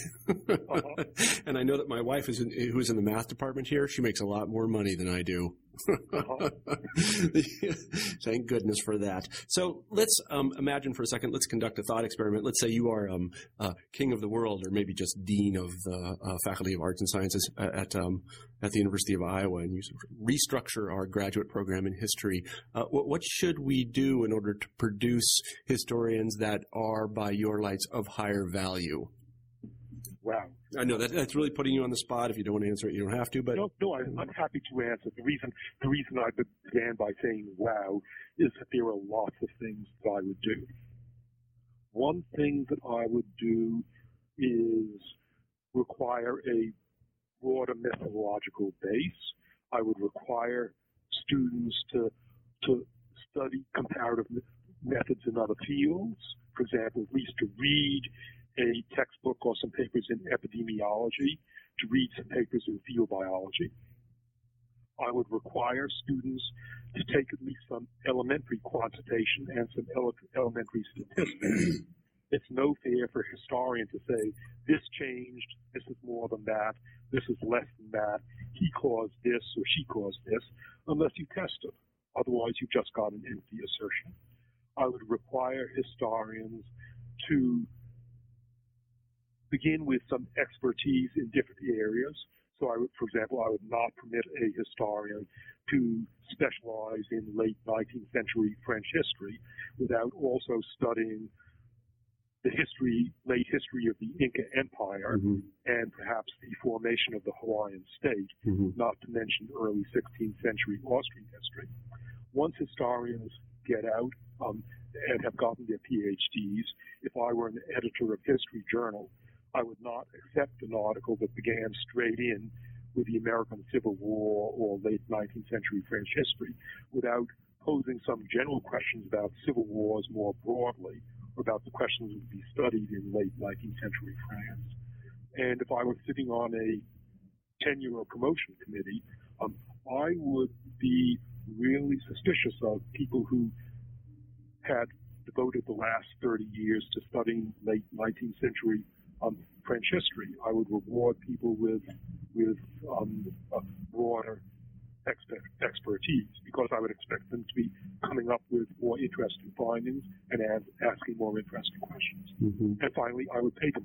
uh-huh. And I know that my wife, is in, who's in the math department here, she makes a lot more money than I do. uh-huh. Thank goodness for that. So let's um, imagine for a second, let's conduct a thought experiment. Let's say you are um, uh, king of the world, or maybe just dean of the uh, Faculty of Arts and Sciences at um, at the University of Iowa, and you restructure our graduate program in history. Uh, what, what should we do in order to produce historians that are, by your lights, of higher value? Wow. I know that that's really putting you on the spot. If you don't want to answer it, you don't have to. But no, no, I, I'm happy to answer. The reason, the reason I began by saying "wow" is that there are lots of things that I would do. One thing that I would do is require a broader methodological base. I would require students to to study comparative methods in other fields. For example, at least to read a textbook or some papers in epidemiology, to read some papers in field biology. I would require students to take at least some elementary quantitation and some ele- elementary statistics. It's no fair for a historian to say, this changed, this is more than that, this is less than that, he caused this or she caused this, unless you test it. Otherwise, you've just got an empty assertion. I would require historians to begin with some expertise in different areas. So I would, for example, I would not permit a historian to specialize in late nineteenth century French history without also studying the history, late history of the Inca Empire, mm-hmm. and perhaps the formation of the Hawaiian state, mm-hmm. not to mention early sixteenth century Austrian history. Once historians get out um, and have gotten their P H Ds, if I were an editor of History Journal, I would not accept an article that began straight in with the American Civil War or late nineteenth century French history without posing some general questions about civil wars more broadly, or about the questions that would be studied in late nineteenth century France. And if I were sitting on a tenure or promotion committee, um, I would be really suspicious of people who had devoted the last thirty years to studying late nineteenth century um, French history. I would reward people with with um, a broader expert, expertise, because I would expect them to be coming up with more interesting findings and as, asking more interesting questions. Mm-hmm. And finally, I would pay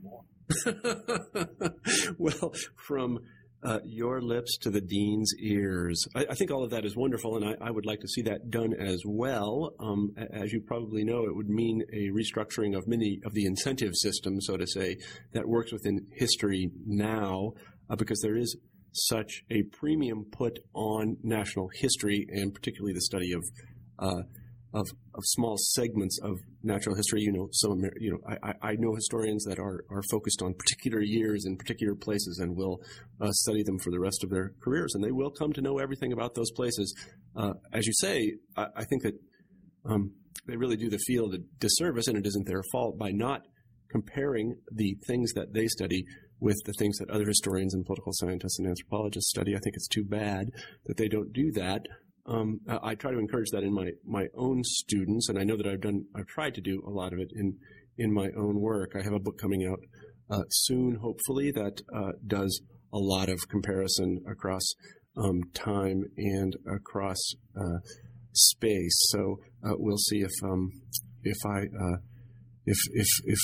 them more. Well, from uh, your lips to the dean's ears, I, I think all of that is wonderful, and I, I would like to see that done as well. Um, as you probably know, it would mean a restructuring of many of the incentive system, so to say, that works within history now, uh, because there is such a premium put on national history, and particularly the study of uh, of, of small segments of natural history. You know, some you know, I, I know historians that are, are focused on particular years and particular places, and will uh, study them for the rest of their careers, and they will come to know everything about those places. Uh, as you say, I, I think that um, they really do the field a disservice, and it isn't their fault, by not comparing the things that they study with the things that other historians and political scientists and anthropologists study. I think it's too bad that they don't do that. Um, I try to encourage that in my, my own students, and I know that I've done, I've tried to do a lot of it in, in my own work. I have a book coming out uh, soon, hopefully, that uh, does a lot of comparison across um, time and across uh, space. So uh, we'll see if um, if I uh, if if if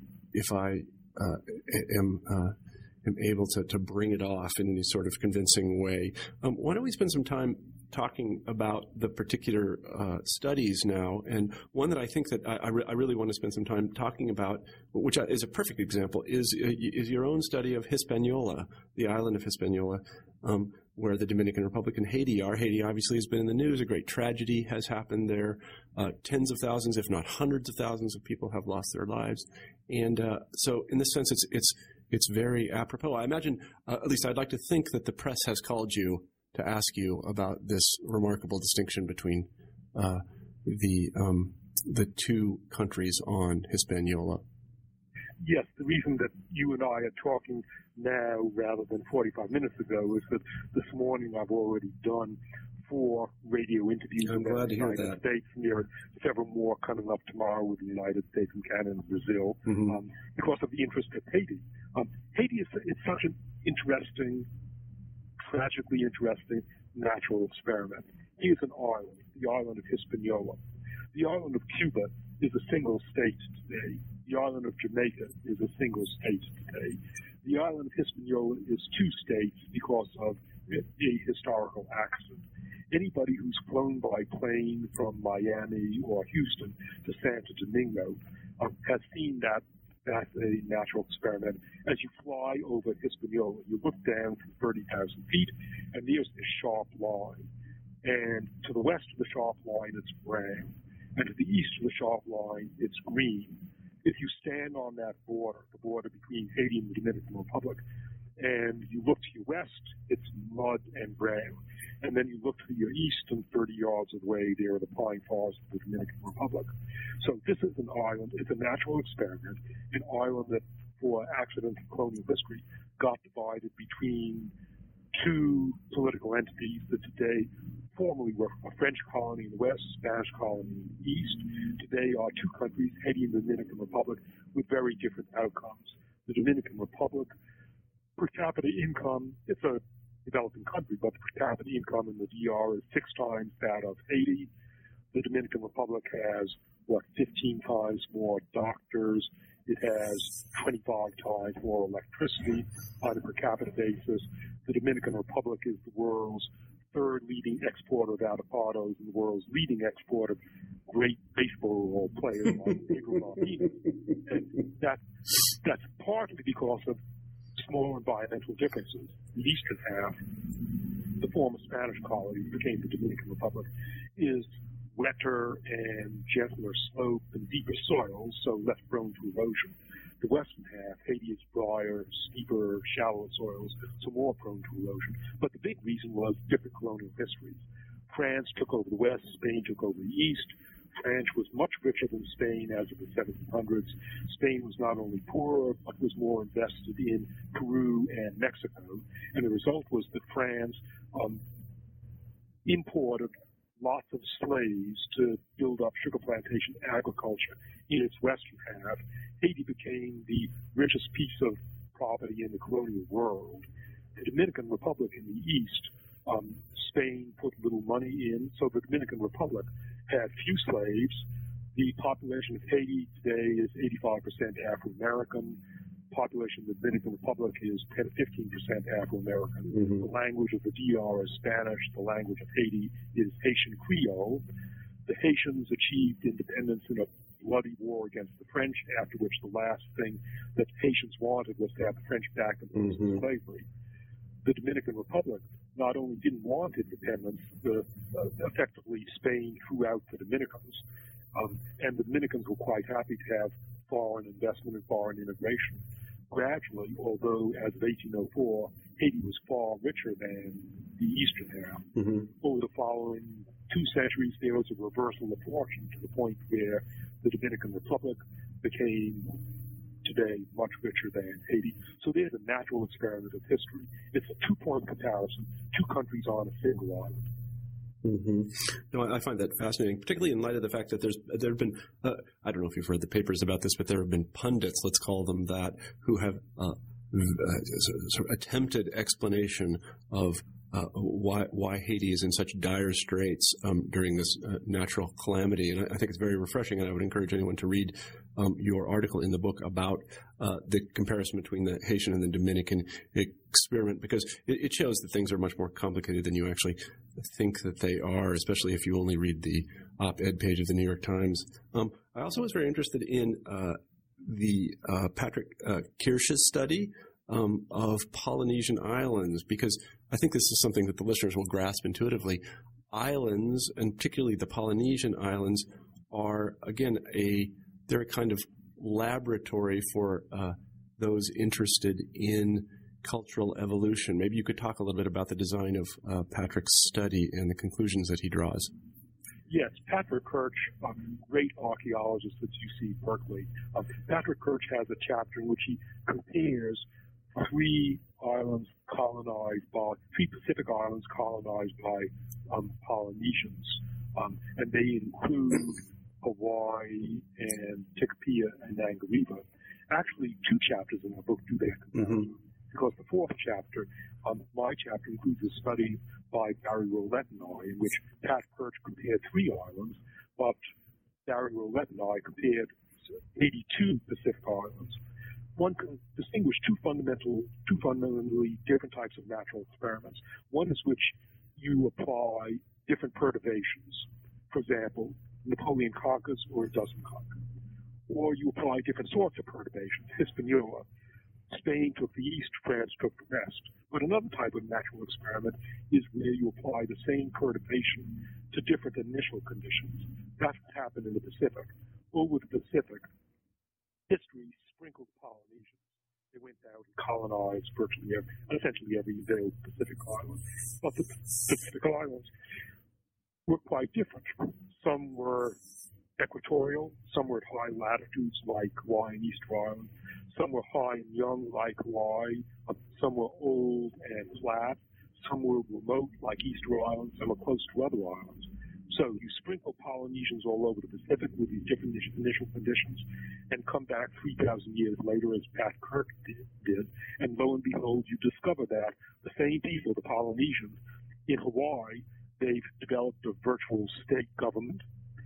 if I uh, am uh, am able to to bring it off in any sort of convincing way. Um, why don't we spend some time talking about the particular uh, studies now, and one that I think that I, I, re- I really want to spend some time talking about, which is a perfect example, is is your own study of Hispaniola, the island of Hispaniola, um, where the Dominican Republic and Haiti are. Haiti obviously has been in the news. A great tragedy has happened there. Uh, tens of thousands, if not hundreds of thousands of people have lost their lives. And uh, so in this sense, it's it's it's very apropos. I imagine, uh, at least I'd like to think that the press has called you to ask you about this remarkable distinction between uh, the um, the two countries on Hispaniola. Yes, the reason that you and I are talking now rather than forty-five minutes ago is that this morning I've already done four radio interviews I'm in glad the to hear United that. States, and there are several more coming up tomorrow with the United States and Canada and Brazil, mm-hmm. um, because of the interest of Haiti. Um, Haiti is it's such an interesting, tragically interesting natural experiment. Here's an island, the island of Hispaniola. The island of Cuba is a single state today. The island of Jamaica is a single state today. The island of Hispaniola is two states because of a historical accident. Anybody who's flown by plane from Miami or Houston to Santo Domingo um, has seen that that's a natural experiment. As you fly over Hispaniola, you look down from thirty thousand feet, and there's this sharp line. And to the west of the sharp line, it's brown. And to the east of the sharp line, it's green. If you stand on that border, the border between Haiti and the Dominican Republic, and you look to your west, it's mud and brown. And then you look to your east, and thirty yards away, there are the pine forests of the Dominican Republic. So this is an island. It's a natural experiment, an island that, for accidents of colonial history, got divided between two political entities that today formerly were a French colony in the west, Spanish colony in the east. Today are two countries, Haiti and the Dominican Republic, with very different outcomes. The Dominican Republic, per capita income, it's a developing country, but the per capita income in the D R is six times that of Haiti. The Dominican Republic has, what, fifteen times more doctors. It has twenty-five times more electricity on a per capita basis. The Dominican Republic is the world's third leading exporter of avocados and the world's leading exporter of great baseball players like Pedro Martinez. And that, that's partly because of small environmental differences. The eastern half, the former Spanish colony, became the Dominican Republic, is wetter and gentler slope and deeper soils, so less prone to erosion. The western half, Haiti, is drier, steeper, shallower soils, so more prone to erosion. But the big reason was different colonial histories. France took over the west, Spain took over the east. France was much richer than Spain as of the seventeen hundreds. Spain was not only poorer, but was more invested in Peru and Mexico. And the result was that France um, imported lots of slaves to build up sugar plantation agriculture in its western half. Haiti became the richest piece of property in the colonial world. The Dominican Republic in the east, um, Spain put little money in, so the Dominican Republic had few slaves. The population of Haiti today is eighty-five percent Afro-American. Population of the Dominican Republic is ten to fifteen percent Afro-American. Mm-hmm. The language of the D R is Spanish. The language of Haiti is Haitian Creole. The Haitians achieved independence in a bloody war against the French, after which the last thing that Haitians wanted was to have the French back in mm-hmm. slavery. The Dominican Republic not only didn't want independence, the, uh, effectively Spain threw out the Dominicans, um, and the Dominicans were quite happy to have foreign investment and foreign immigration. Gradually, although as of eighteen oh four, Haiti was far richer than the eastern half, mm-hmm. over the following two centuries, there was a reversal of fortune to the point where the Dominican Republic became today much richer than Haiti. So there's a natural experiment of history. It's a two-point comparison, two countries on a single island. Mm-hmm. No, I find that fascinating, particularly in light of the fact that there's there have been uh, I don't know if you've read the papers about this, but there have been pundits, let's call them that, who have uh, uh, sort of attempted explanation of uh, why why Haiti is in such dire straits um, during this uh, natural calamity, and I, I think it's very refreshing. And I would encourage anyone to read um, your article in the book about uh, the comparison between the Haitian and the Dominican experiment, because it, it shows that things are much more complicated than you actually think that they are, especially if you only read the op-ed page of the New York Times. Um, I also was very interested in uh, the uh, Patrick uh, Kirsch's study um, of Polynesian islands, because I think this is something that the listeners will grasp intuitively. Islands, and particularly the Polynesian islands, are, again, a they're a kind of laboratory for uh, those interested in cultural evolution. Maybe you could talk a little bit about the design of uh, Patrick's study and the conclusions that he draws. Yes, Patrick Kirsch, a great archaeologist at U C Berkeley. Um, Patrick Kirsch has a chapter in which he compares three islands colonized by, three Pacific islands colonized by um, Polynesians. Um, and they include Hawaii and Tikopia and Nangariva. Actually, two chapters in the book do that comparison. Mm-hmm. Because the fourth chapter, um, my chapter, includes a study by Barry Rolette and I, in which Pat Kirsch compared three islands, but Barry Rolette and I compared eighty-two Pacific islands. One can distinguish two fundamental, two fundamentally different types of natural experiments. One is which you apply different perturbations. For example, Napoleon conquers or it doesn't conquer. Or you apply different sorts of perturbations, Hispaniola. Spain took the east, France took the west. But another type of natural experiment is where you apply the same perturbation to different initial conditions. That's what happened in the Pacific. Over the Pacific, history sprinkled Polynesians. They went out and colonized virtually every, essentially every available Pacific island. But the Pacific islands were quite different. Some were equatorial, some were at high latitudes like Kauai and Easter Island, some were high and young like Kauai, some were old and flat, some were remote like Easter Island, some were close to other islands. So you sprinkle Polynesians all over the Pacific with these different initial conditions and come back three thousand years later, as Pat Kirk did, did, and lo and behold, you discover that the same people, the Polynesians, in Hawaii, they've developed a virtual state government.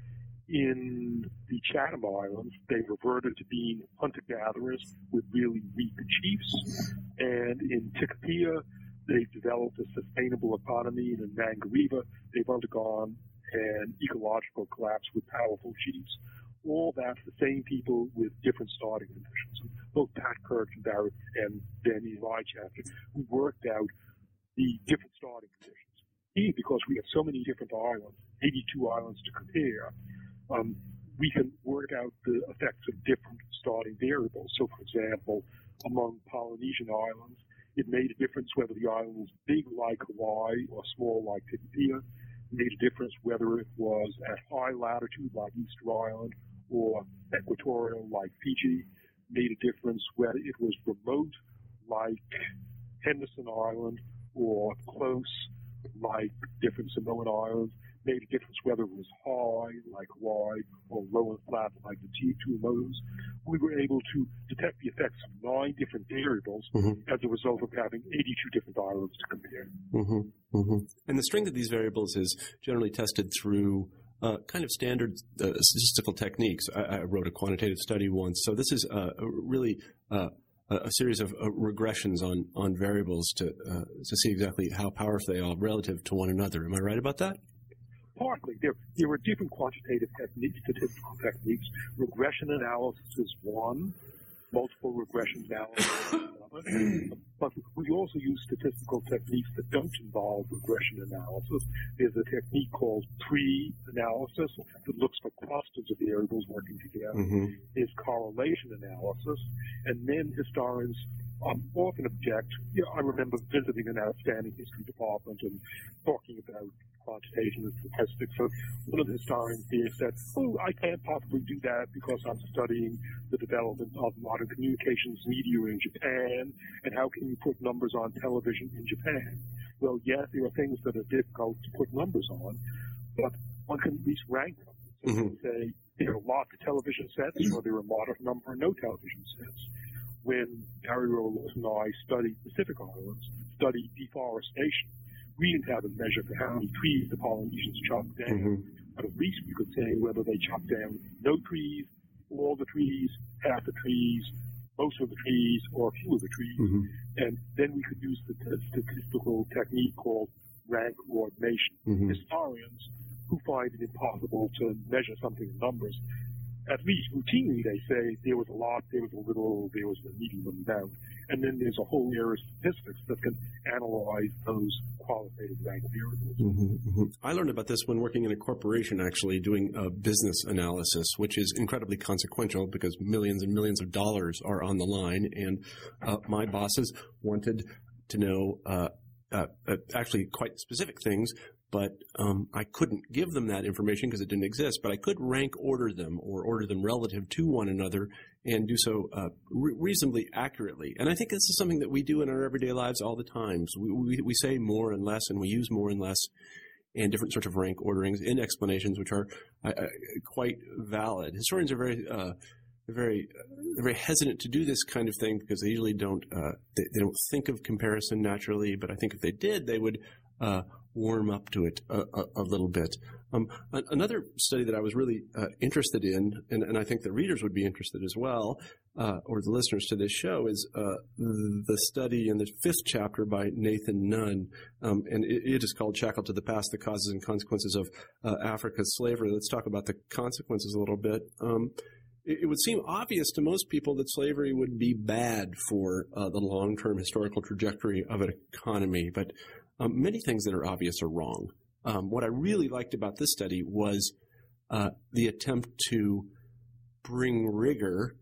In the Chatham Islands, they reverted to being hunter-gatherers with really weak chiefs. And in Tikopia, they've developed a sustainable economy. And in Mangareva, they've undergone an ecological collapse with powerful chiefs. All that's the same people with different starting conditions. And both Pat Kirk and Barrett and Dan in my chapter, we worked out the different starting conditions. Here, because we have so many different islands, eighty-two islands to compare, um, we can work out the effects of different starting variables. So, for example, among Polynesian islands, it made a difference whether the island was big like Hawaii or small like Tikopia. Made a difference whether it was at high latitude like Easter Island or equatorial like Fiji. Made a difference whether it was remote like Henderson Island or close like different Samoan Islands. Made a difference whether it was high like Hawaii or low and flat like the Tuamotus. We were able to detect the effects of nine different variables mm-hmm. as a result of having eighty-two different islands to compare. Mm-hmm. Mm-hmm. And the strength of these variables is generally tested through uh, kind of standard uh, statistical techniques. I, I wrote a quantitative study once, so this is uh, really uh, a series of uh, regressions on, on variables to uh, to see exactly how powerful they are relative to one another. Am I right about that? Partly. There, there are different quantitative techniques, statistical techniques. Regression analysis is one, multiple regression analysis is another. But we also use statistical techniques that don't involve regression analysis. There's a technique called pre-analysis that looks for clusters of variables working together. Mm-hmm. There's correlation analysis, and then historians um, often object. You know, I remember visiting an outstanding history department and talking about quantitation and statistics. So one of the historians there said, oh, I can't possibly do that because I'm studying the development of modern communications media in Japan, and how can you put numbers on television in Japan? Well, yes, there are things that are difficult to put numbers on, but one can at least rank them. So mm-hmm. you can say there are lots of television sets, or there are a moderate number of no television sets. When Barry Rowland and I studied Pacific Islands, studied deforestation, we didn't have a measure for how many trees the Polynesians chopped down, mm-hmm. but at least we could say whether they chopped down no trees, all the trees, half the trees, most of the trees, or a few of the trees. Mm-hmm. And then we could use the t- statistical technique called rank ordination. Mm-hmm. Historians who find it impossible to measure something in numbers, at least routinely they say there was a lot, there was a little, there was a medium amount. And then there's a whole area of statistics that can analyze those qualitative rank variables. Mm-hmm, mm-hmm. I learned about this when working in a corporation, actually, doing a business analysis, which is incredibly consequential because millions and millions of dollars are on the line. And uh, my bosses wanted to know uh, uh, uh, actually quite specific things, but um, I couldn't give them that information because it didn't exist. But I could rank order them or order them relative to one another and do so uh, re- reasonably accurately. And I think this is something that we do in our everyday lives all the time. So we, we, we say more and less, and we use more and less, and different sorts of rank orderings and explanations, which are uh, quite valid. Historians are very uh, very uh, very hesitant to do this kind of thing because they usually don't uh, they, they don't think of comparison naturally. But I think if they did, they would uh, warm up to it a, a, a little bit. Um, another study that I was really uh, interested in, and, and I think the readers would be interested as well, uh, or the listeners to this show, is uh, the study in the fifth chapter by Nathan Nunn, um, and it, it is called Shackled to the Past, the Causes and Consequences of uh, Africa's Slavery. Let's talk about the consequences a little bit. Um, it, it would seem obvious to most people that slavery would be bad for uh, the long-term historical trajectory of an economy, but um, many things that are obvious are wrong. Um, what I really liked about this study was uh, the attempt to bring rigor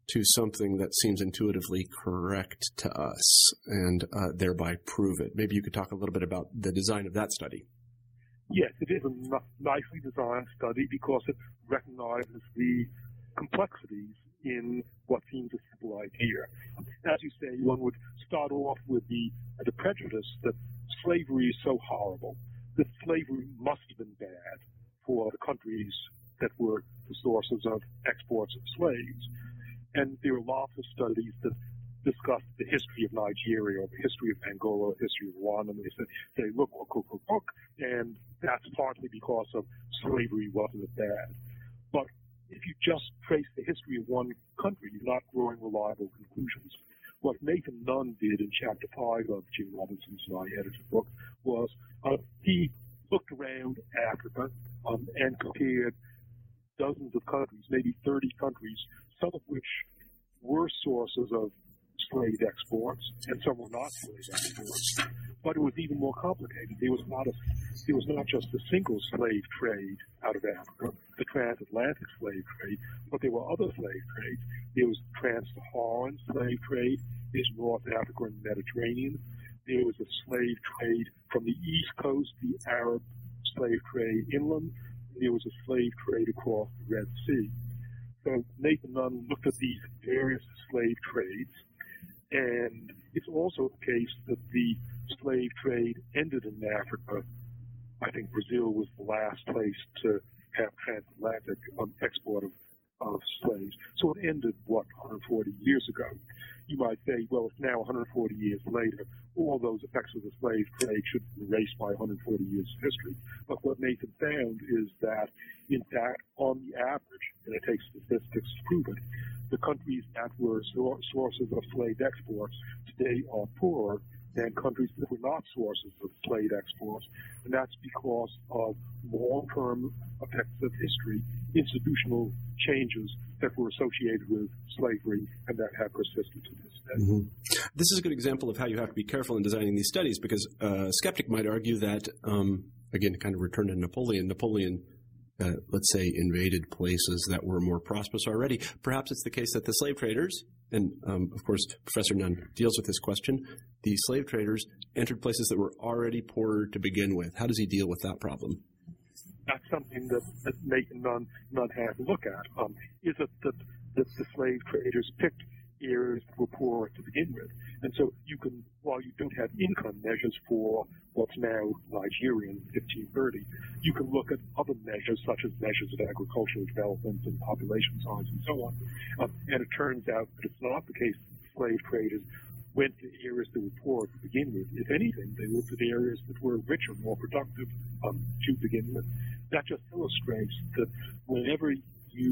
to something that seems intuitively correct to us and uh, thereby prove it. Maybe you could talk a little bit about the design of that study. Yes, it is a n- nicely designed study because it recognizes the complexities in what seems a simple idea. As you say, one would start off with the, the prejudice that slavery is so horrible, that slavery must have been bad for the countries that were the sources of exports of slaves. And there are lots of studies that discuss the history of Nigeria or the history of Angola, the history of Rwanda, and they say, say look, look, look, look, look, and that's partly because of slavery wasn't as bad. But if you just trace the history of one country, you're not drawing reliable conclusions. What Nathan Nunn did in chapter five of Jim Robinson's and I edited book was uh, he looked around Africa um, and compared dozens of countries, maybe thirty countries, some of which were sources of slave exports, and some were not slave exports. But it was even more complicated. There was not a, there was not just a single slave trade out of Africa, the transatlantic slave trade, but there were other slave trades. There was trans-Saharan slave trade. There's North Africa and Mediterranean. There was a slave trade from the East Coast, the Arab slave trade inland. There was a slave trade across the Red Sea. So Nathan Nunn looked at these various slave trades, and it's also the case that the slave trade ended in Africa. I think Brazil was the last place to have transatlantic um, export of, of slaves. So it ended, what, one hundred forty years ago. You might say, well, it's now one hundred forty years later. All those effects of the slave trade should be erased by one hundred forty years of history. But what Nathan found is that, in fact, on the average, and it takes statistics to prove it, the countries that were so- sources of slave exports today are poorer than countries that were not sources of slave exports. And that's because of long-term effects of history, institutional changes that were associated with slavery and that have persisted to this day. Mm-hmm. This is a good example of how you have to be careful in designing these studies, because a skeptic might argue that, um, again, to kind of return to Napoleon, Napoleon Uh, let's say, invaded places that were more prosperous already. Perhaps it's the case that the slave traders, and um, of course Professor Nunn deals with this question, the slave traders entered places that were already poorer to begin with. How does he deal with that problem? That's something that, that Nathan Nunn, Nunn had to look at. Um, is it that, that the slave traders picked areas that were poorer to begin with? And so you can, while you don't have income measures for what's now Nigeria in fifteen thirty, you can look at other measures such as measures of agricultural development and population size and so on. Um, and it turns out that it's not the case that slave traders went to areas that were poor to begin with. If anything, they looked at areas that were richer, more productive um, to begin with. That just illustrates that whenever you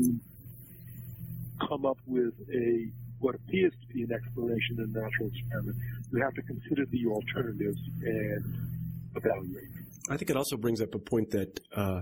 come up with a what appears to be an explanation in a natural experiment, you have to consider the alternatives and evaluate. I think it also brings up a point that uh,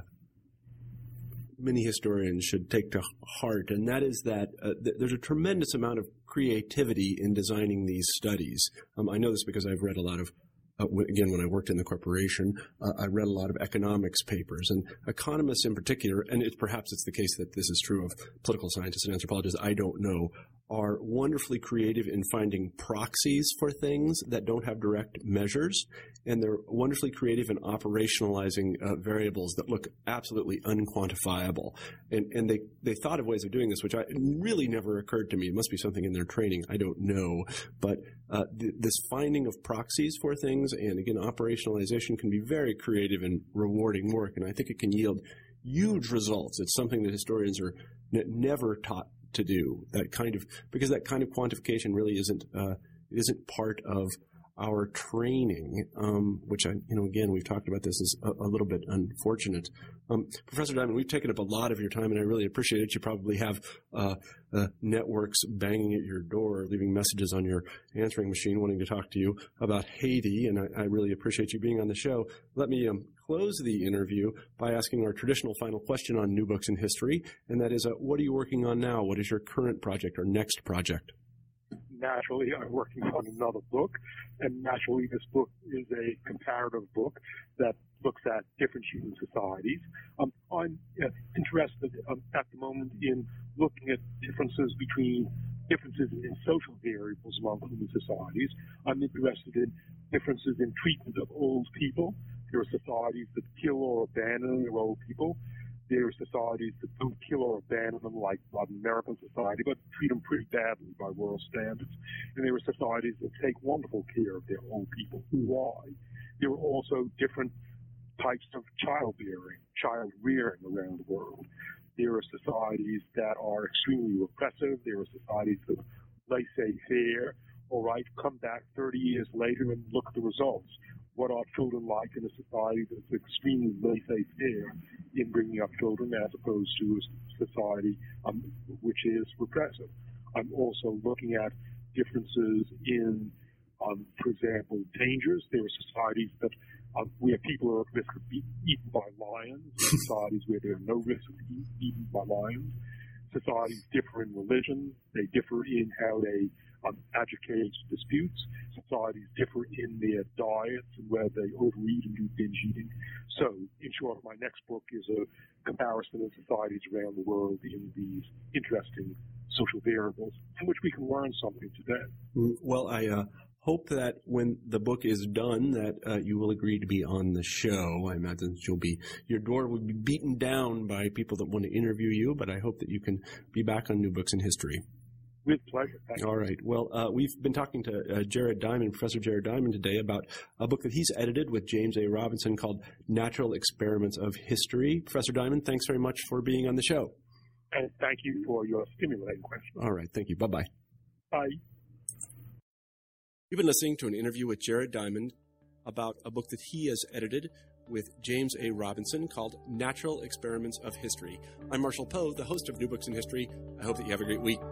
many historians should take to heart, and that is that uh, th- there's a tremendous amount of creativity in designing these studies. Um, I know this because I've read a lot of Uh, again, when I worked in the corporation, uh, I read a lot of economics papers, and economists in particular, and it's perhaps it's the case that this is true of political scientists and anthropologists, I don't know, are wonderfully creative in finding proxies for things that don't have direct measures, and they're wonderfully creative in operationalizing uh, variables that look absolutely unquantifiable. And, and they, they thought of ways of doing this, which I, really never occurred to me. It must be something in their training. I don't know. But uh, th- this finding of proxies for things and, again, operationalization can be very creative and rewarding work, and I think it can yield huge results. It's something that historians are n- never taught to do, that kind of, because that kind of quantification really isn't uh, isn't part of our training, um, which I, you know, again, we've talked about this is a, a little bit unfortunate. Um, Professor Diamond, we've taken up a lot of your time, and I really appreciate it. You probably have uh, uh, networks banging at your door, leaving messages on your answering machine wanting to talk to you about Haiti, and I, I really appreciate you being on the show. Let me um, close the interview by asking our traditional final question on New Books in History, and that is, uh, what are you working on now? What is your current project or next project? Naturally, I'm working on another book, and naturally this book is a comparative book that looks at different human societies. Um, I'm uh, interested um, at the moment in looking at differences between differences in social variables among human societies. I'm interested in differences in treatment of old people. There are societies that kill or abandon their old people. There are societies that don't kill or abandon them, like modern American society, but treat them pretty badly by world standards. And there are societies that take wonderful care of their old people. Why? There are also different types of childbearing, child rearing around the world. There are societies that are extremely repressive. There are societies that laissez-faire. All right, come back thirty years later and look at the results. What are children like in a society that's extremely laissez-faire in bringing up children as opposed to a society um, which is repressive? I'm also looking at differences in, um, for example, dangers. There are societies that um, where people are at risk of being eaten by lions, societies where there are no risk of being eaten by lions. Societies differ in religion. They differ in how they um, adjudicate disputes. Societies differ in their diets and whether they overeat and do binge eating. So, in short, my next book is a comparison of societies around the world in these interesting social variables from which we can learn something today. Well, I uh, hope that when the book is done that uh, you will agree to be on the show. I imagine you'll be, your door will be beaten down by people that want to interview you, but I hope that you can be back on New Books in History. With pleasure. Thank All you. right. Well, uh, we've been talking to uh, Jared Diamond, Professor Jared Diamond today about a book that he's edited with James A. Robinson called Natural Experiments of History. Professor Diamond, thanks very much for being on the show. And thank you for your stimulating question. All right. Thank you. Bye-bye. Bye. You've been listening to an interview with Jared Diamond about a book that he has edited with James A. Robinson called Natural Experiments of History. I'm Marshall Poe, the host of New Books in History. I hope that you have a great week.